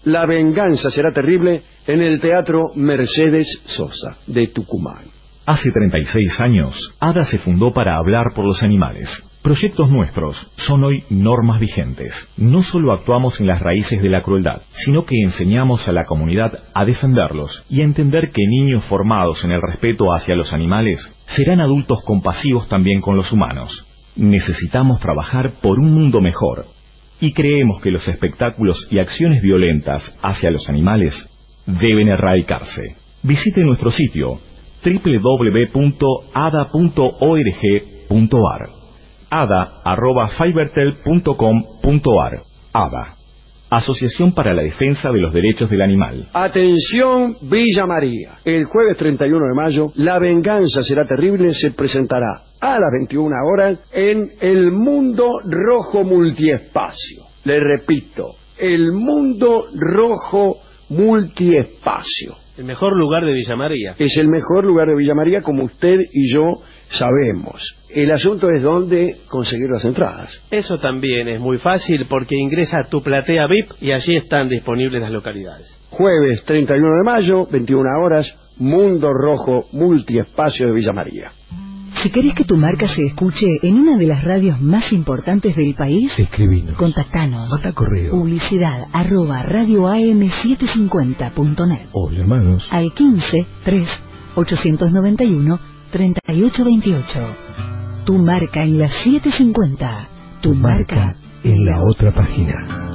La venganza será terrible en el Teatro Mercedes Sosa de Tucumán. Hace treinta y seis años, ADA se fundó para hablar por los animales. Proyectos nuestros son hoy normas vigentes. No solo actuamos en las raíces de la crueldad, sino que enseñamos a la comunidad a defenderlos y a entender que niños formados en el respeto hacia los animales serán adultos compasivos también con los humanos. Necesitamos trabajar por un mundo mejor y creemos que los espectáculos y acciones violentas hacia los animales deben erradicarse. Visite nuestro sitio doble u doble u doble u punto a d a punto org punto a r ada arroba fibertel punto com punto a r. ADA, Asociación para la Defensa de los Derechos del Animal. Atención, Villa María. El jueves treinta y uno de mayo, La venganza será terrible se presentará a las veintiuna horas en el Mundo Rojo Multiespacio. Le repito, el Mundo Rojo Multiespacio. El mejor lugar de Villa María. Es el mejor lugar de Villa María, como usted y yo sabemos. El asunto es dónde conseguir las entradas. Eso también es muy fácil porque ingresa a tu platea V I P y allí están disponibles las localidades. Jueves treinta y uno de mayo, veintiuna horas, Mundo Rojo Multiespacio de Villa María. Si querés que tu marca se escuche en una de las radios más importantes del país, escribinos, contactanos. Manda correo. Publicidad arroba radio a m setecientos cincuenta punto net. O llamanos al quince tres ochocientos noventa y uno treinta y ocho veintiocho. Tu marca en la setecientos cincuenta. Tu, tu marca, marca en la otra página.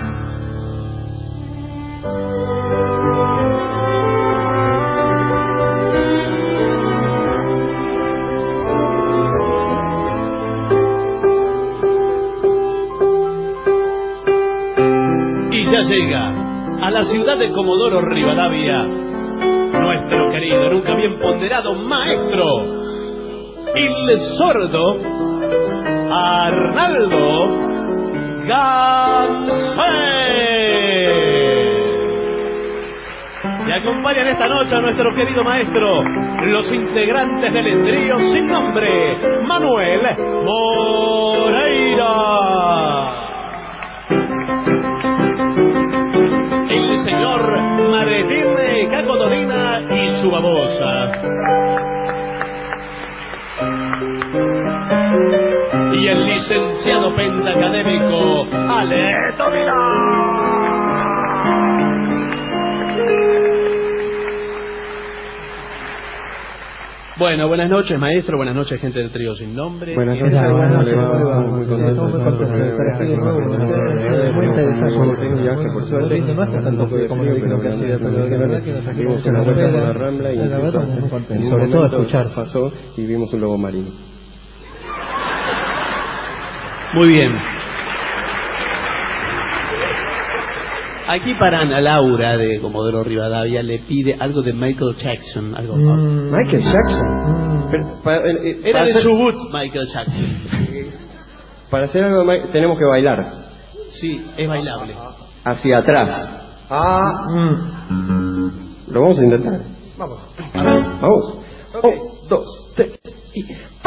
Ya llega a la ciudad de Comodoro Rivadavia nuestro querido, nunca bien ponderado maestro, el sordo Arnaldo Gansé. Y acompañan esta noche a nuestro querido maestro los integrantes del trío sin nombre, Manuel Moreira, el señor Martín Cacodolina y su babosa, y el licenciado pentacadémico Ale Tobina. Bueno, buenas noches, maestro. Buenas noches, gente del trío sin nombre. Buenas noches. Buenas noches. Muy contentos de estar aquí de nuevo. Muy interesante un viaje, por suerte. Tanto que como creo que ha sido, pero de verdad que nos trajimos una vuelta por la Rambla y sobre todo escuchar pasó y vimos un lobo marino. Muy bien. Aquí para Ana Laura de Comodoro Rivadavia le pide algo de Michael Jackson. Algo mm. Michael Jackson. Mm. Pero, para, eh, Era para de hacer... su boot, Michael Jackson. Para hacer algo tenemos que bailar. Sí, es bailable. Hacia atrás. Ah. Mm. Lo vamos a intentar. Vamos. A ver. Vamos. Okay. Un, dos, tres y...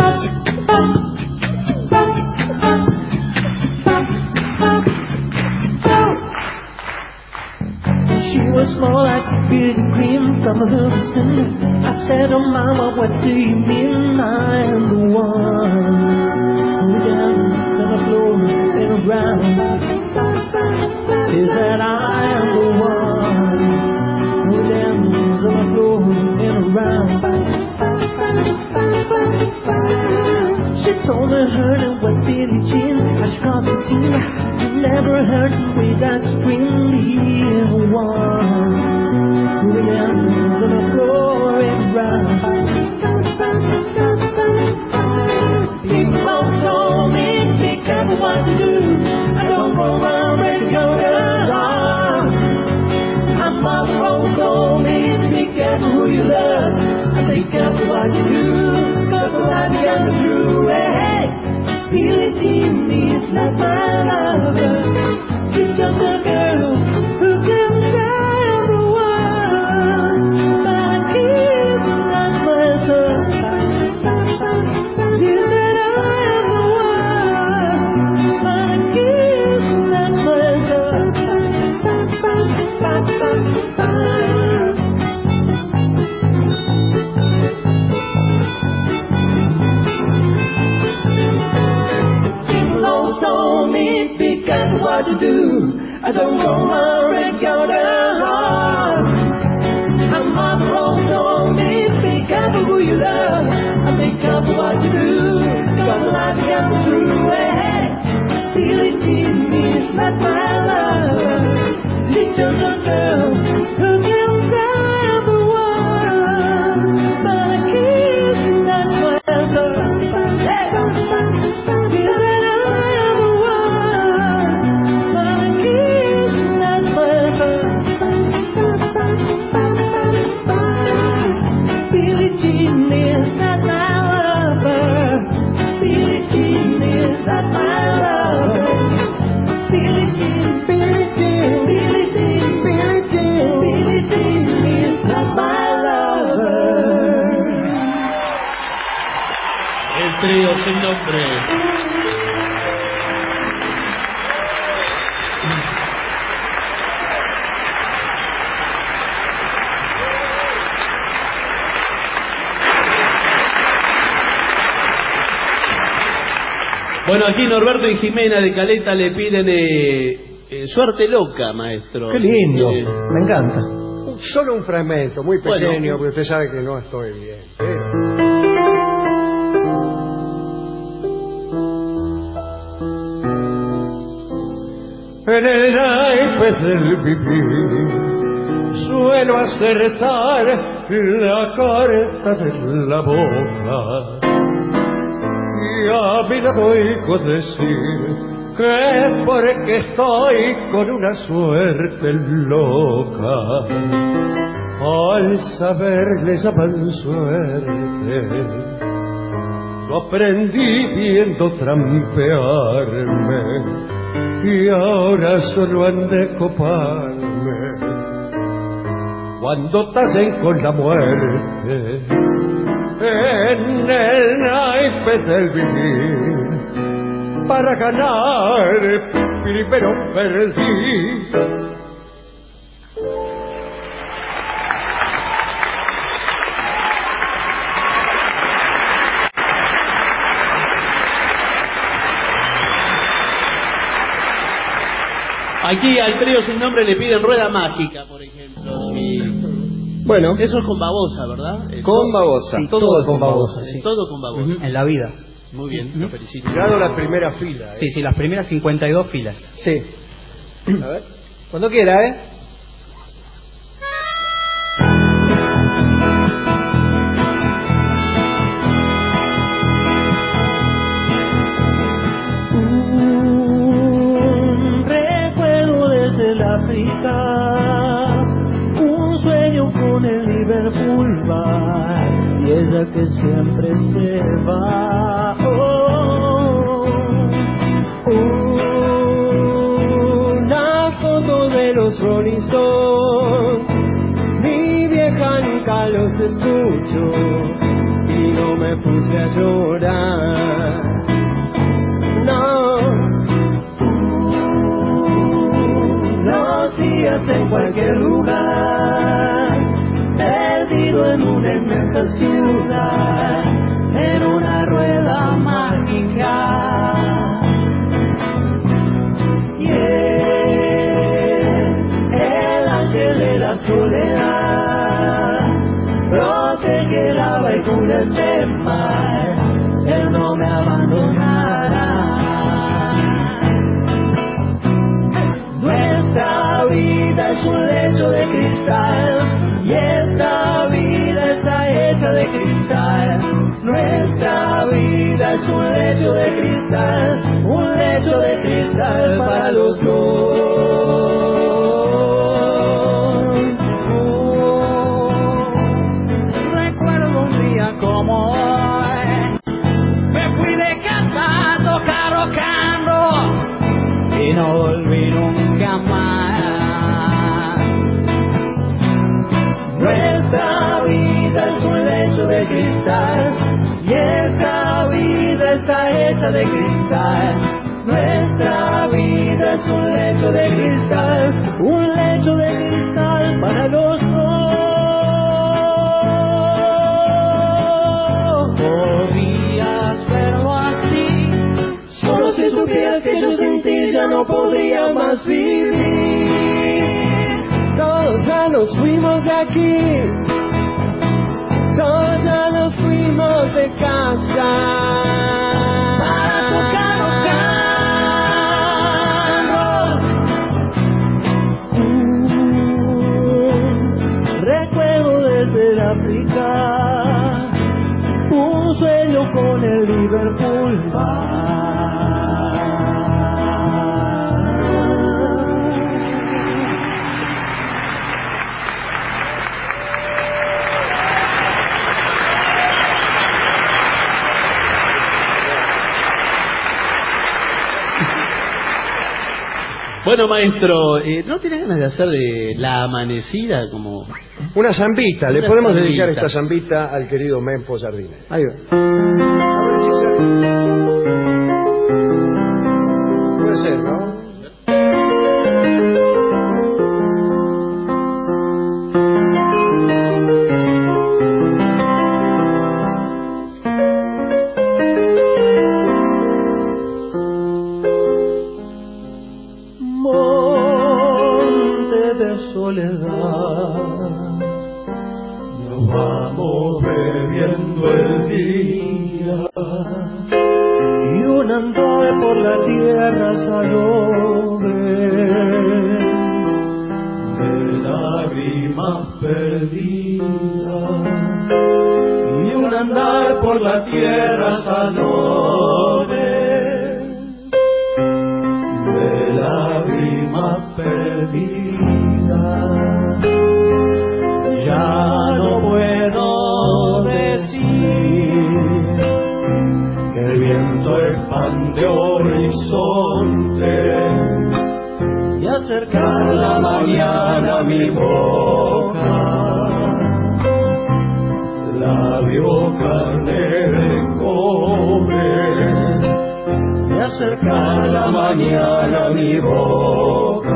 She was more like a beauty queen from a little cinder. I said, oh mama, what do you mean I am the one who dances on the floor and around? She said, I am the one who dances on the floor and around. She told me her name was Billie Jean. I she called her Tina. You never heard me that scream. The one who dances on the floor and round. People told me, be careful what you do. I don't go around ready to go around. My mother told me, be careful who you love. Be careful what you do, cause the life becomes true. Hey, Billie Jean is not my lover. She's just a girl who can tell the world. But I kiss like myself. She said I am the one. But I kiss like myself. do. I don't wanna break your heart. I'm not wrong, don't be careful who you love. And be careful what you do. Cause life comes through. Hey, Billie Jean is not my love. She's just a girl who can save the world. But a kiss that forever. Hey, she's a world. But a kiss that forever. Billie Jean is not my lover. Billie Jean is not my lover. Billie Jean, Billie Jean, Billie Jean, Billie Jean, Billie Jean is not my lover. El trío sin nombre. Bueno, aquí Norberto y Jimena de Caleta le piden eh, eh, Suerte Loca, maestro. Qué lindo, Eh, me encanta. Solo un fragmento, muy Bueno. pequeño, porque usted sabe que no estoy bien. Pero... En el naipe del vivir suelo acertar la carta de la boca y a mí le oigo decir que es porque estoy con una suerte loca. Al saber le llaman suerte, lo aprendí viendo trampearme y ahora solo han de coparme cuando tasen con la muerte en el naipe del vivir. Para ganar primero perdí. Aquí al trío sin nombre le piden Rueda Mágica, por ejemplo. Sí. Bueno. Eso es con babosa, ¿verdad? Eh, Con babosa. Sí, todo, todo es con babosa, sí. Todo con babosa. Ujú. En la vida. Muy bien, lo felicito. Mirado la primera fila. ¿eh? Sí, sí, las primeras cincuenta y dos filas. Sí. A ver. Cuando quiera, ¿eh? Un recuerdo desde el África, un sueño con el Liverpool Bar y ella que siempre se va. Oh, una foto de los Rolling Stones, mi vieja nunca los escucho y no me puse a llorar. No, los días en cualquier lugar, perdido en una inmensa ciudad, en una rueda mágica. Y él, el ángel de la soledad, protege la abertura este mar, él no me abandonará. Nuestra vida es un lecho de cristal y esta vida está hecha de cristal. Nuestra vida es un lecho de cristal, un lecho de cristal para los dos. Oh, recuerdo un día como hoy, me fui de casa a tocar rocando y no volví nunca más. Nuestra vida es un lecho de cristal y esta vida está hecha de cristal. Nuestra vida es un lecho de cristal, un lecho de cristal para los dos. Podrías verlo así, solo si supieras que yo sin ti ya ya no podría más vivir. Todos ya nos fuimos de aquí, todos ya nos fuimos de casa para tocar los carros. Uh, recuerdo desde África un sueño con el Liverpool. Bueno, maestro, eh, ¿no tiene ganas de hacer de la amanecida como una zambita? Le Una podemos zambita. dedicar esta zambita al querido Mempo Jardine. Ahí va. A ver si se... Puede ser, ¿no? Nos vamos bebiendo el día y un andar por la tierra salobre de lágrimas perdidas, y un andar por la tierra salobre de lágrimas perdidas. Ya no puedo decir que el viento expande horizonte y acercar la mañana a mi boca, labio carne de cobre, y acercar la mañana a mi boca,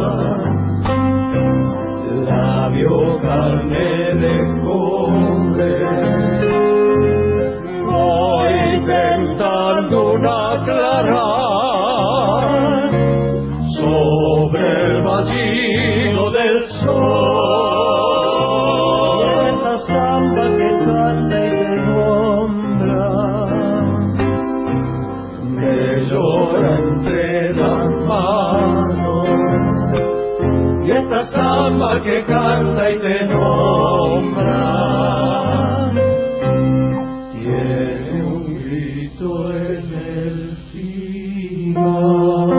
labio carne de cobre. Voy intentando una clara sobre el vacío del sol, y esta samba que canta y te nombra me llora entre las manos, y esta samba que canta y te nombra tiene un grito en el final.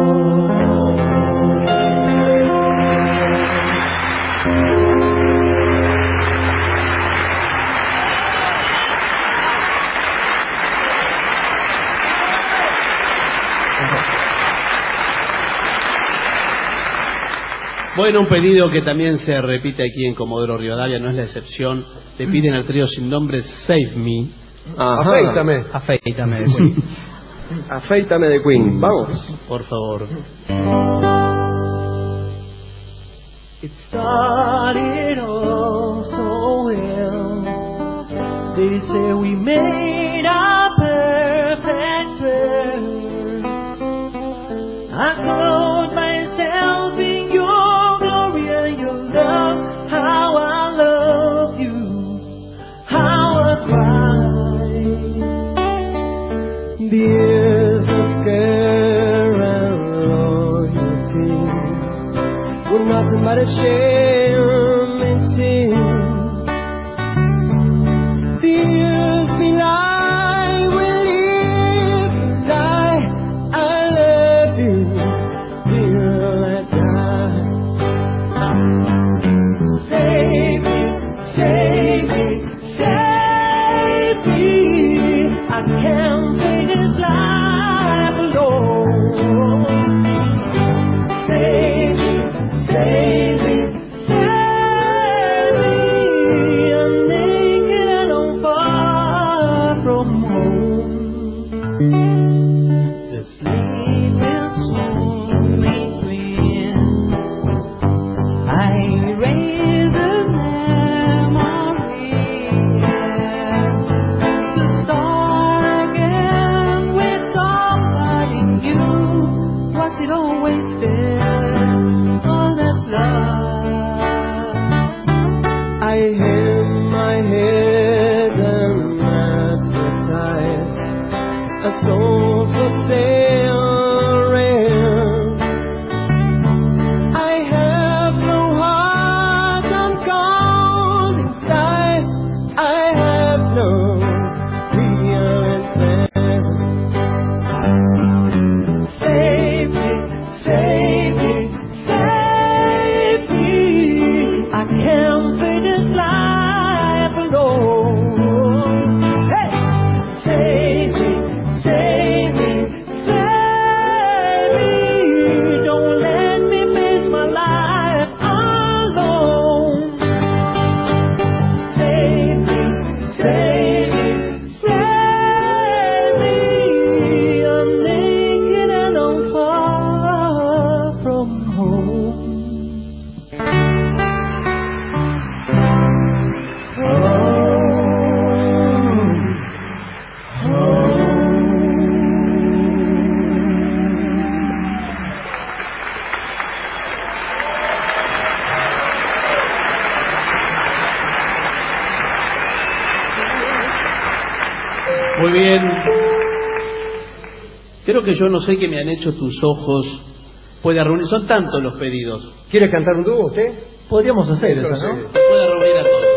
Bueno, un pedido que también se repite aquí en Comodoro Rivadavia, no es la excepción. Le piden al trío sin nombre Save Me. Ajá. Afeítame. Afeítame de Queen. Afeítame de Queen. Vamos. Por favor. It started all so well. They say we made a perfect pair. I clothed myself in your glory and your love. How I love you, how I cry. Years of care and loyalty were nothing but a shame and sin. The years we lie, we live, lie, I love you till I die. Save me, save me, save me. I can't take this life alone. Save me, save me, Muy bien. Creo que yo no sé qué me han hecho tus ojos. Puede reunir, son tantos los pedidos. ¿Quiere cantar un dúo usted? Podríamos hacer eso, ¿no? Puede reunir a todos.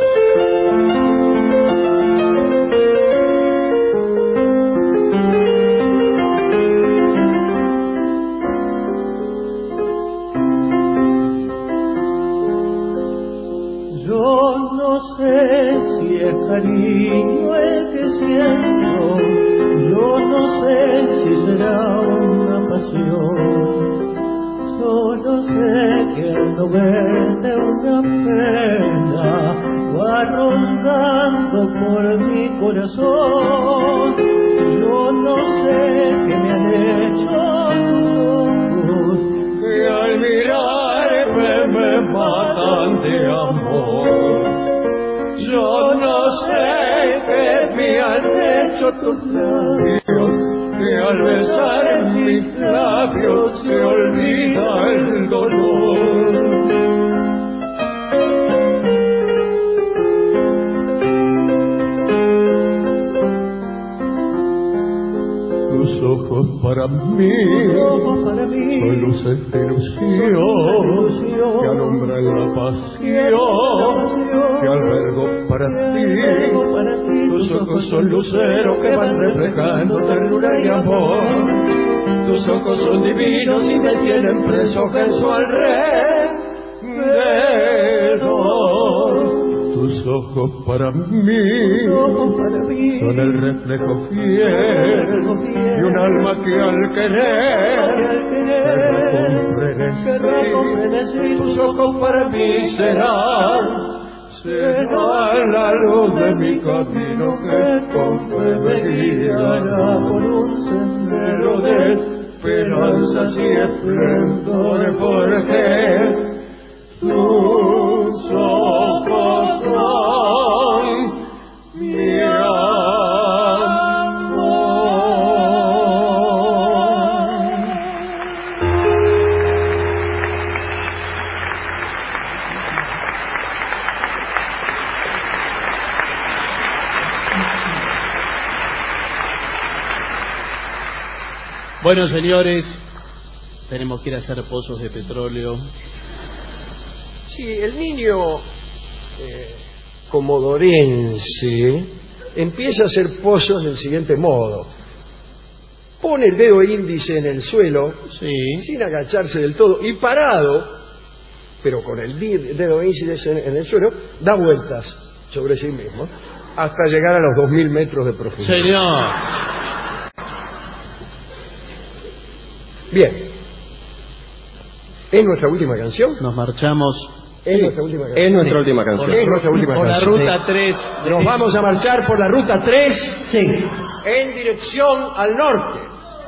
Yo no sé si es cariño el que siento, yo no sé si será una pasión, solo sé que al no verte una pena va rondando por mi corazón. Yo no sé qué me han hecho tus ojos, que al mirarme me matan de amor. Yo no sé qué me han hecho tus labios, que al besar mis labios se olvida el dolor. Tus ojos para mí, para mí son luces de ilusión, que alumbran la pasión que albergo para ti. Tus ojos son luceros que van reflejando ternura y amor. Tus ojos son divinos y me tienen preso en su alrededor. Tus ojos para mí son el reflejo fiel de un alma que al querer se recomprende. Tus ojos para mí serán será la luz de mi camino que con fe me guiará por un sendero de esperanzas y esplendor, porque tus ojos son mi amor. Bueno, señores, tenemos que ir a hacer pozos de petróleo. Sí, el niño eh, comodorense empieza a hacer pozos del siguiente modo. Pone el dedo índice en el suelo, sí, sin agacharse del todo, y parado, pero con el dedo índice en, en el suelo, da vueltas sobre sí mismo, hasta llegar a los dos mil metros de profundidad. Señor. Bien. ¿Es nuestra última canción? Nos marchamos. Es sí. nuestra última canción. Es nuestra última canción. Es nuestra última por canción. la ruta tres. Nos vamos a marchar por la ruta tres Sí. en dirección al norte,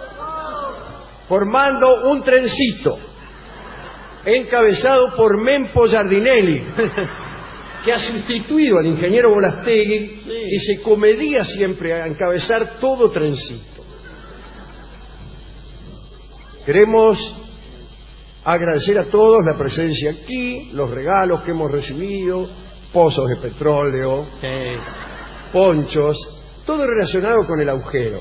formando un trencito encabezado por Mempo Giardinelli, que ha sustituido al ingeniero Bolastegui, sí, y se comedía siempre a encabezar todo trencito. Queremos agradecer a todos la presencia aquí, los regalos que hemos recibido, pozos de petróleo, sí, ponchos, todo relacionado con el agujero.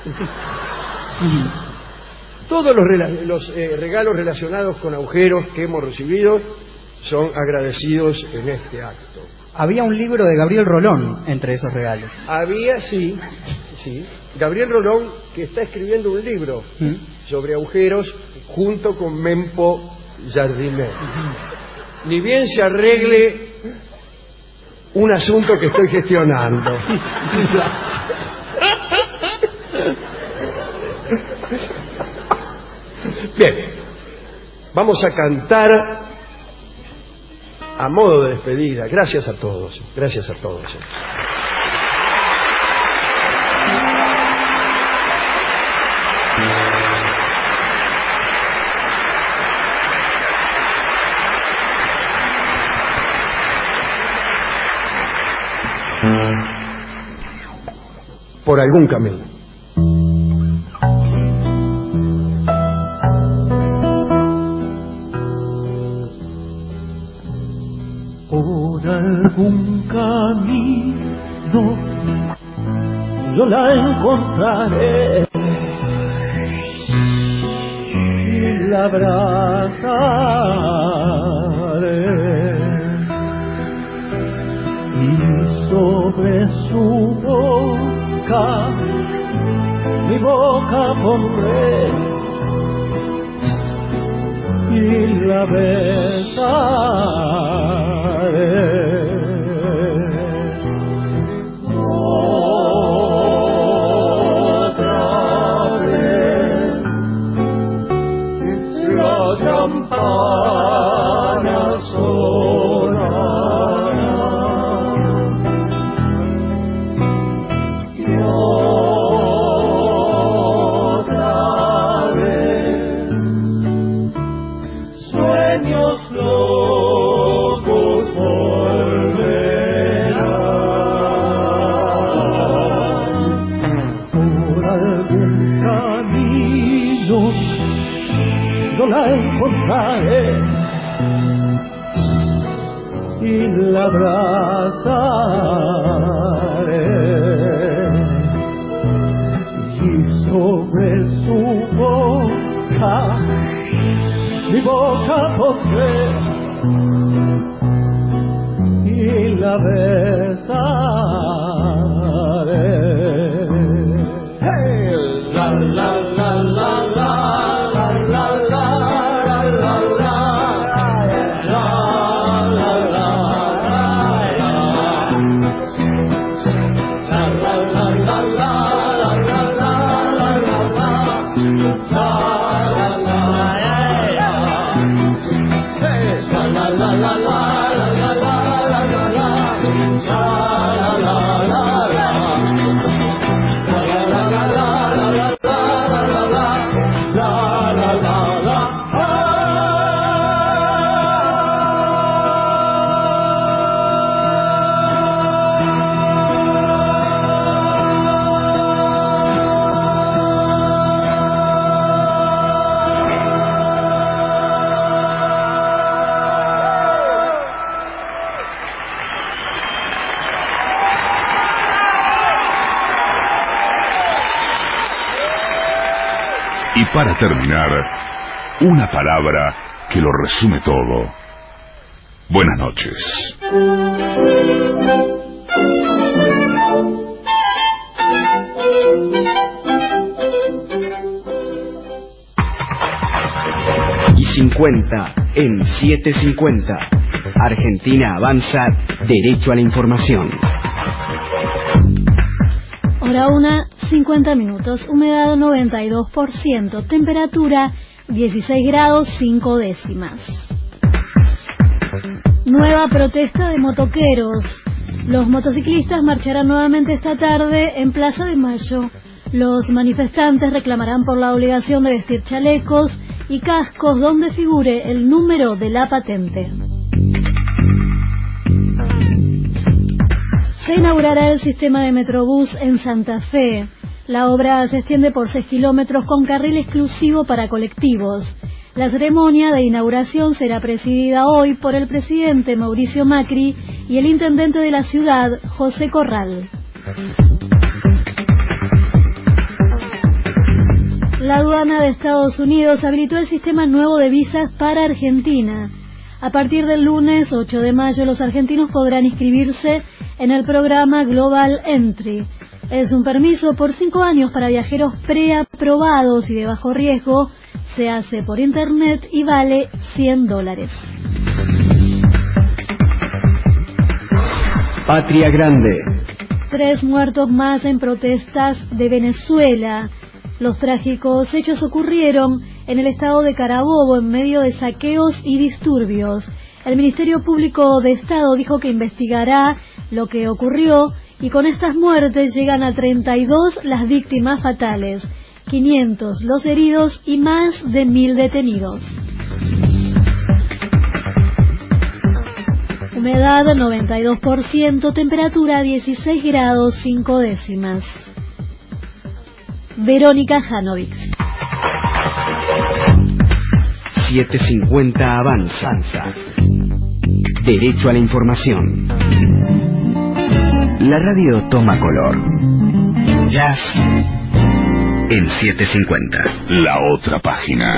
Todos los, rela los eh, regalos relacionados con agujeros que hemos recibido son agradecidos en este acto. Había un libro de Gabriel Rolón entre esos regalos. Había, sí, sí, Gabriel Rolón, que está escribiendo un libro ¿Mm? sobre agujeros junto con Mempo Giardinelli. Uh-huh. Ni bien se arregle un asunto que estoy gestionando. Bien, vamos a cantar a modo de despedida. Gracias a todos, gracias a todos. Por algún camino. Por algún camino yo la encontraré y la abrazaré, y sobre su boca mi boca pondré y la besaré. Otra vez las campanas sonarán y otra vez sueños locos volverán por algún camino, yo la encontraré y la abrazaré, y sobre su boca mi boca pondré y la besaré. Hey, la la la la la la la la la la la. Y para terminar, una palabra que lo resume todo. Buenas noches. Y cincuenta en setecientos cincuenta. Argentina avanza derecho a la información. Hora una, cincuenta minutos, humedad noventa y dos por ciento, temperatura dieciséis grados cinco décimas. Nueva protesta de motoqueros. Los motociclistas marcharán nuevamente esta tarde en Plaza de Mayo. Los manifestantes reclamarán por la obligación de vestir chalecos y cascos donde figure el número de la patente. Se inaugurará el sistema de Metrobús en Santa Fe. La obra se extiende por seis kilómetros con carril exclusivo para colectivos. La ceremonia de inauguración será presidida hoy por el presidente Mauricio Macri y el intendente de la ciudad, José Corral. La aduana de Estados Unidos habilitó el sistema nuevo de visas para Argentina. A partir del lunes ocho de mayo, los argentinos podrán inscribirse en el programa Global Entry. Es un permiso por cinco años para viajeros preaprobados y de bajo riesgo. Se hace por internet y vale cien dólares. Patria Grande. Tres muertos más en protestas de Venezuela. Los trágicos hechos ocurrieron en el estado de Carabobo en medio de saqueos y disturbios. El Ministerio Público de Estado dijo que investigará lo que ocurrió y con estas muertes llegan a treinta y dos las víctimas fatales, quinientos los heridos y más de mil detenidos. Humedad noventa y dos por ciento, temperatura dieciséis grados cinco décimas. Verónica Janovic. setecientos cincuenta avanza. Derecho a la información. la radio toma color. Jazz en setecientos cincuenta. La otra página.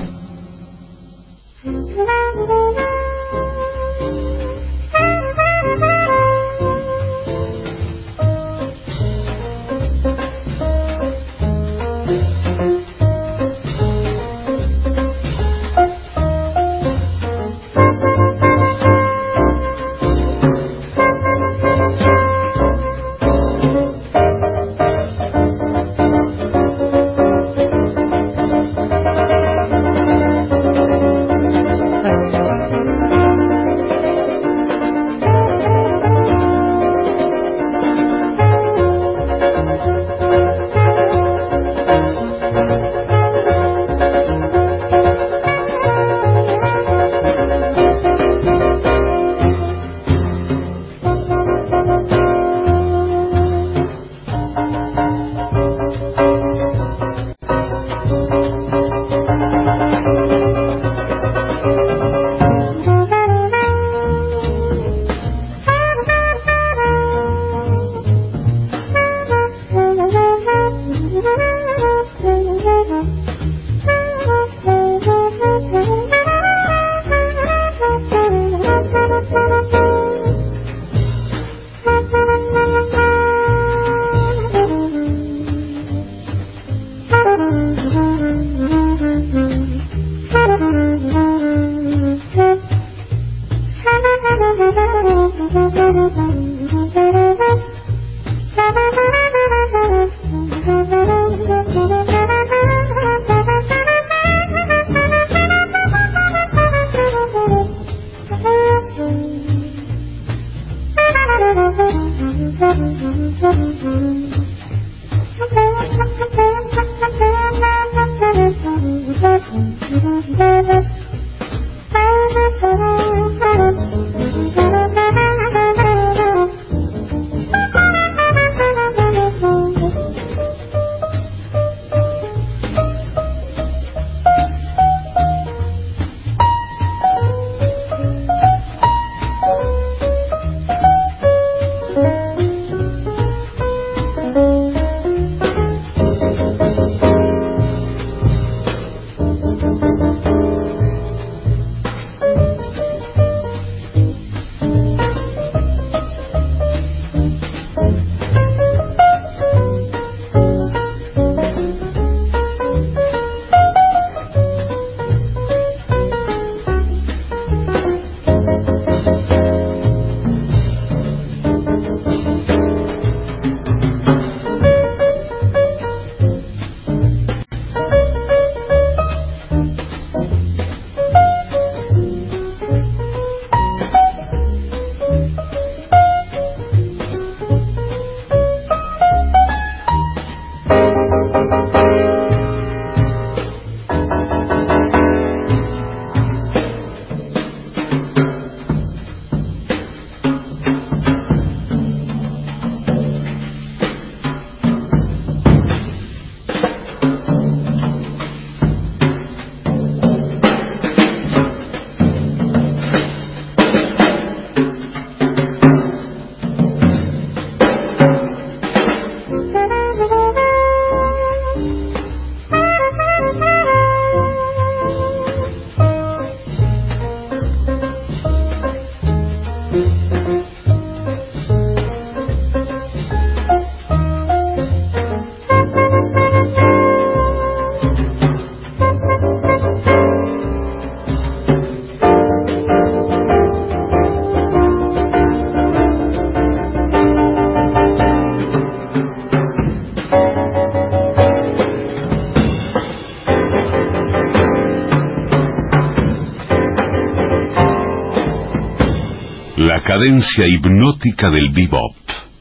La cadencia hipnótica del bebop.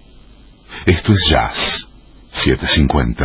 Esto es Jazz setecientos cincuenta.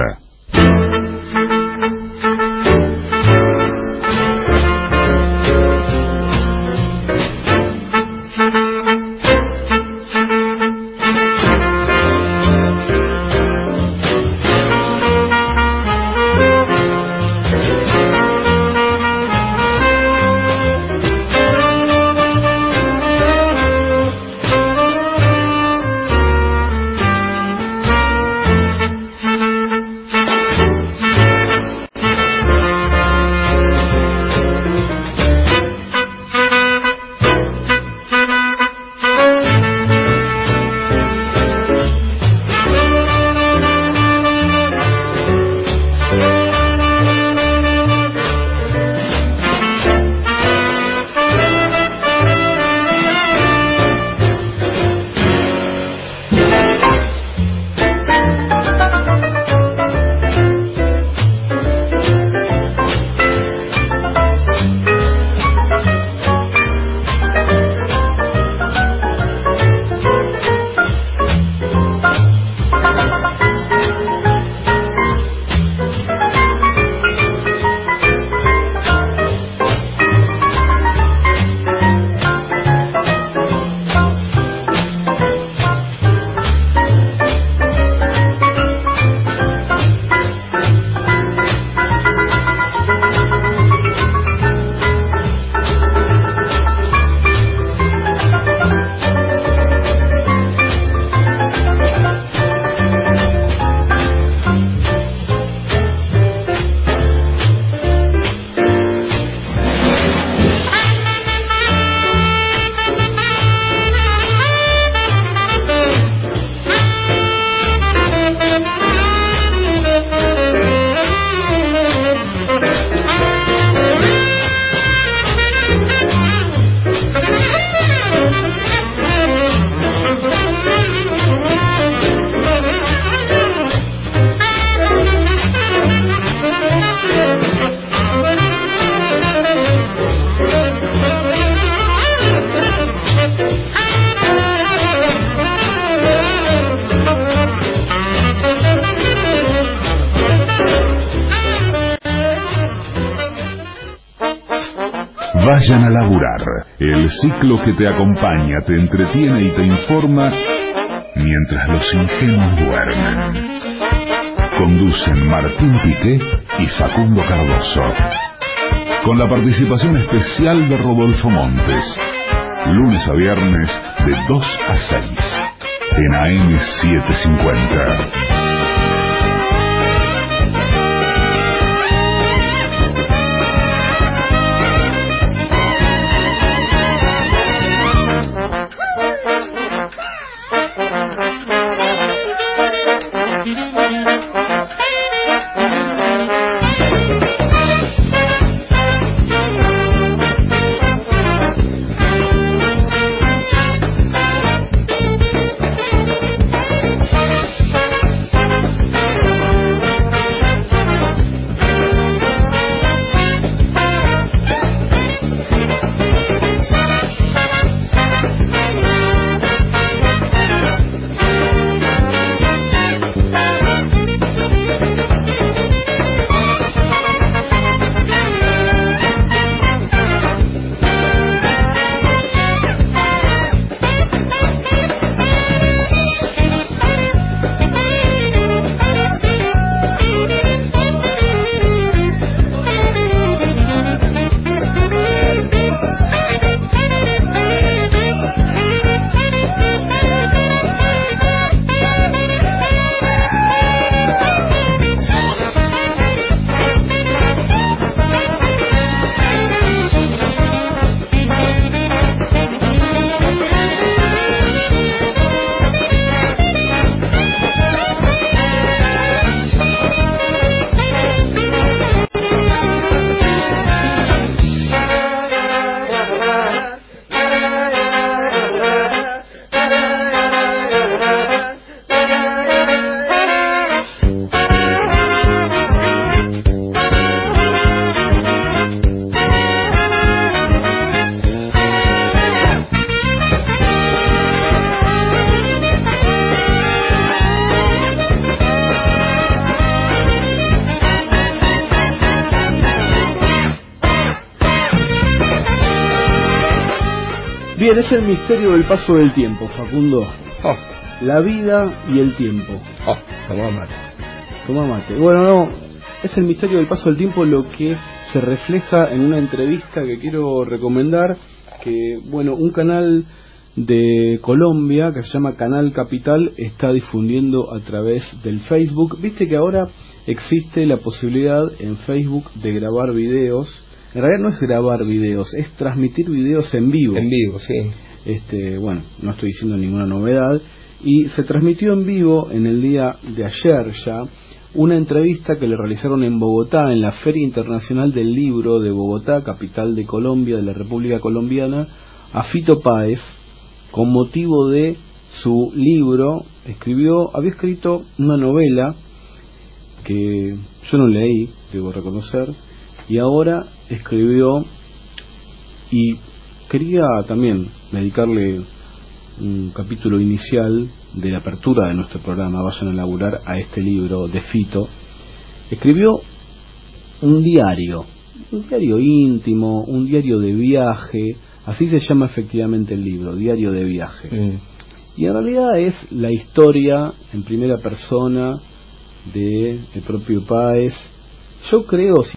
Vayan a laburar, el ciclo que te acompaña, te entretiene y te informa mientras los ingenuos duermen. Conducen Martín Piqué y Facundo Cardoso, con la participación especial de Rodolfo Montes, lunes a viernes de dos a seis, en A M setecientos cincuenta. Bien, es el misterio del paso del tiempo, Facundo. Oh. La vida y el tiempo. Oh, toma mate. Toma mate. Bueno, no, es el misterio del paso del tiempo lo que se refleja en una entrevista que quiero recomendar, que, bueno, un canal de Colombia que se llama Canal Capital está difundiendo a través del Facebook. Viste que ahora existe la posibilidad en Facebook de grabar videos. En realidad no es grabar videos, es transmitir videos en vivo. En vivo, sí. Este, bueno, no estoy diciendo ninguna novedad. Y se transmitió en vivo en el día de ayer ya una entrevista que le realizaron en Bogotá, en la Feria Internacional del Libro de Bogotá, capital de Colombia, de la República Colombiana, a Fito Páez, con motivo de su libro. Escribió, había escrito una novela que yo no leí, debo reconocer, y ahora escribió, y quería también dedicarle un capítulo inicial de la apertura de nuestro programa, Vayan a laburar, a este libro de Fito. Escribió un diario, un diario íntimo, un diario de viaje, así se llama efectivamente el libro, Diario de Viaje. Mm. Y en realidad es la historia en primera persona de el propio Páez. Yo creo,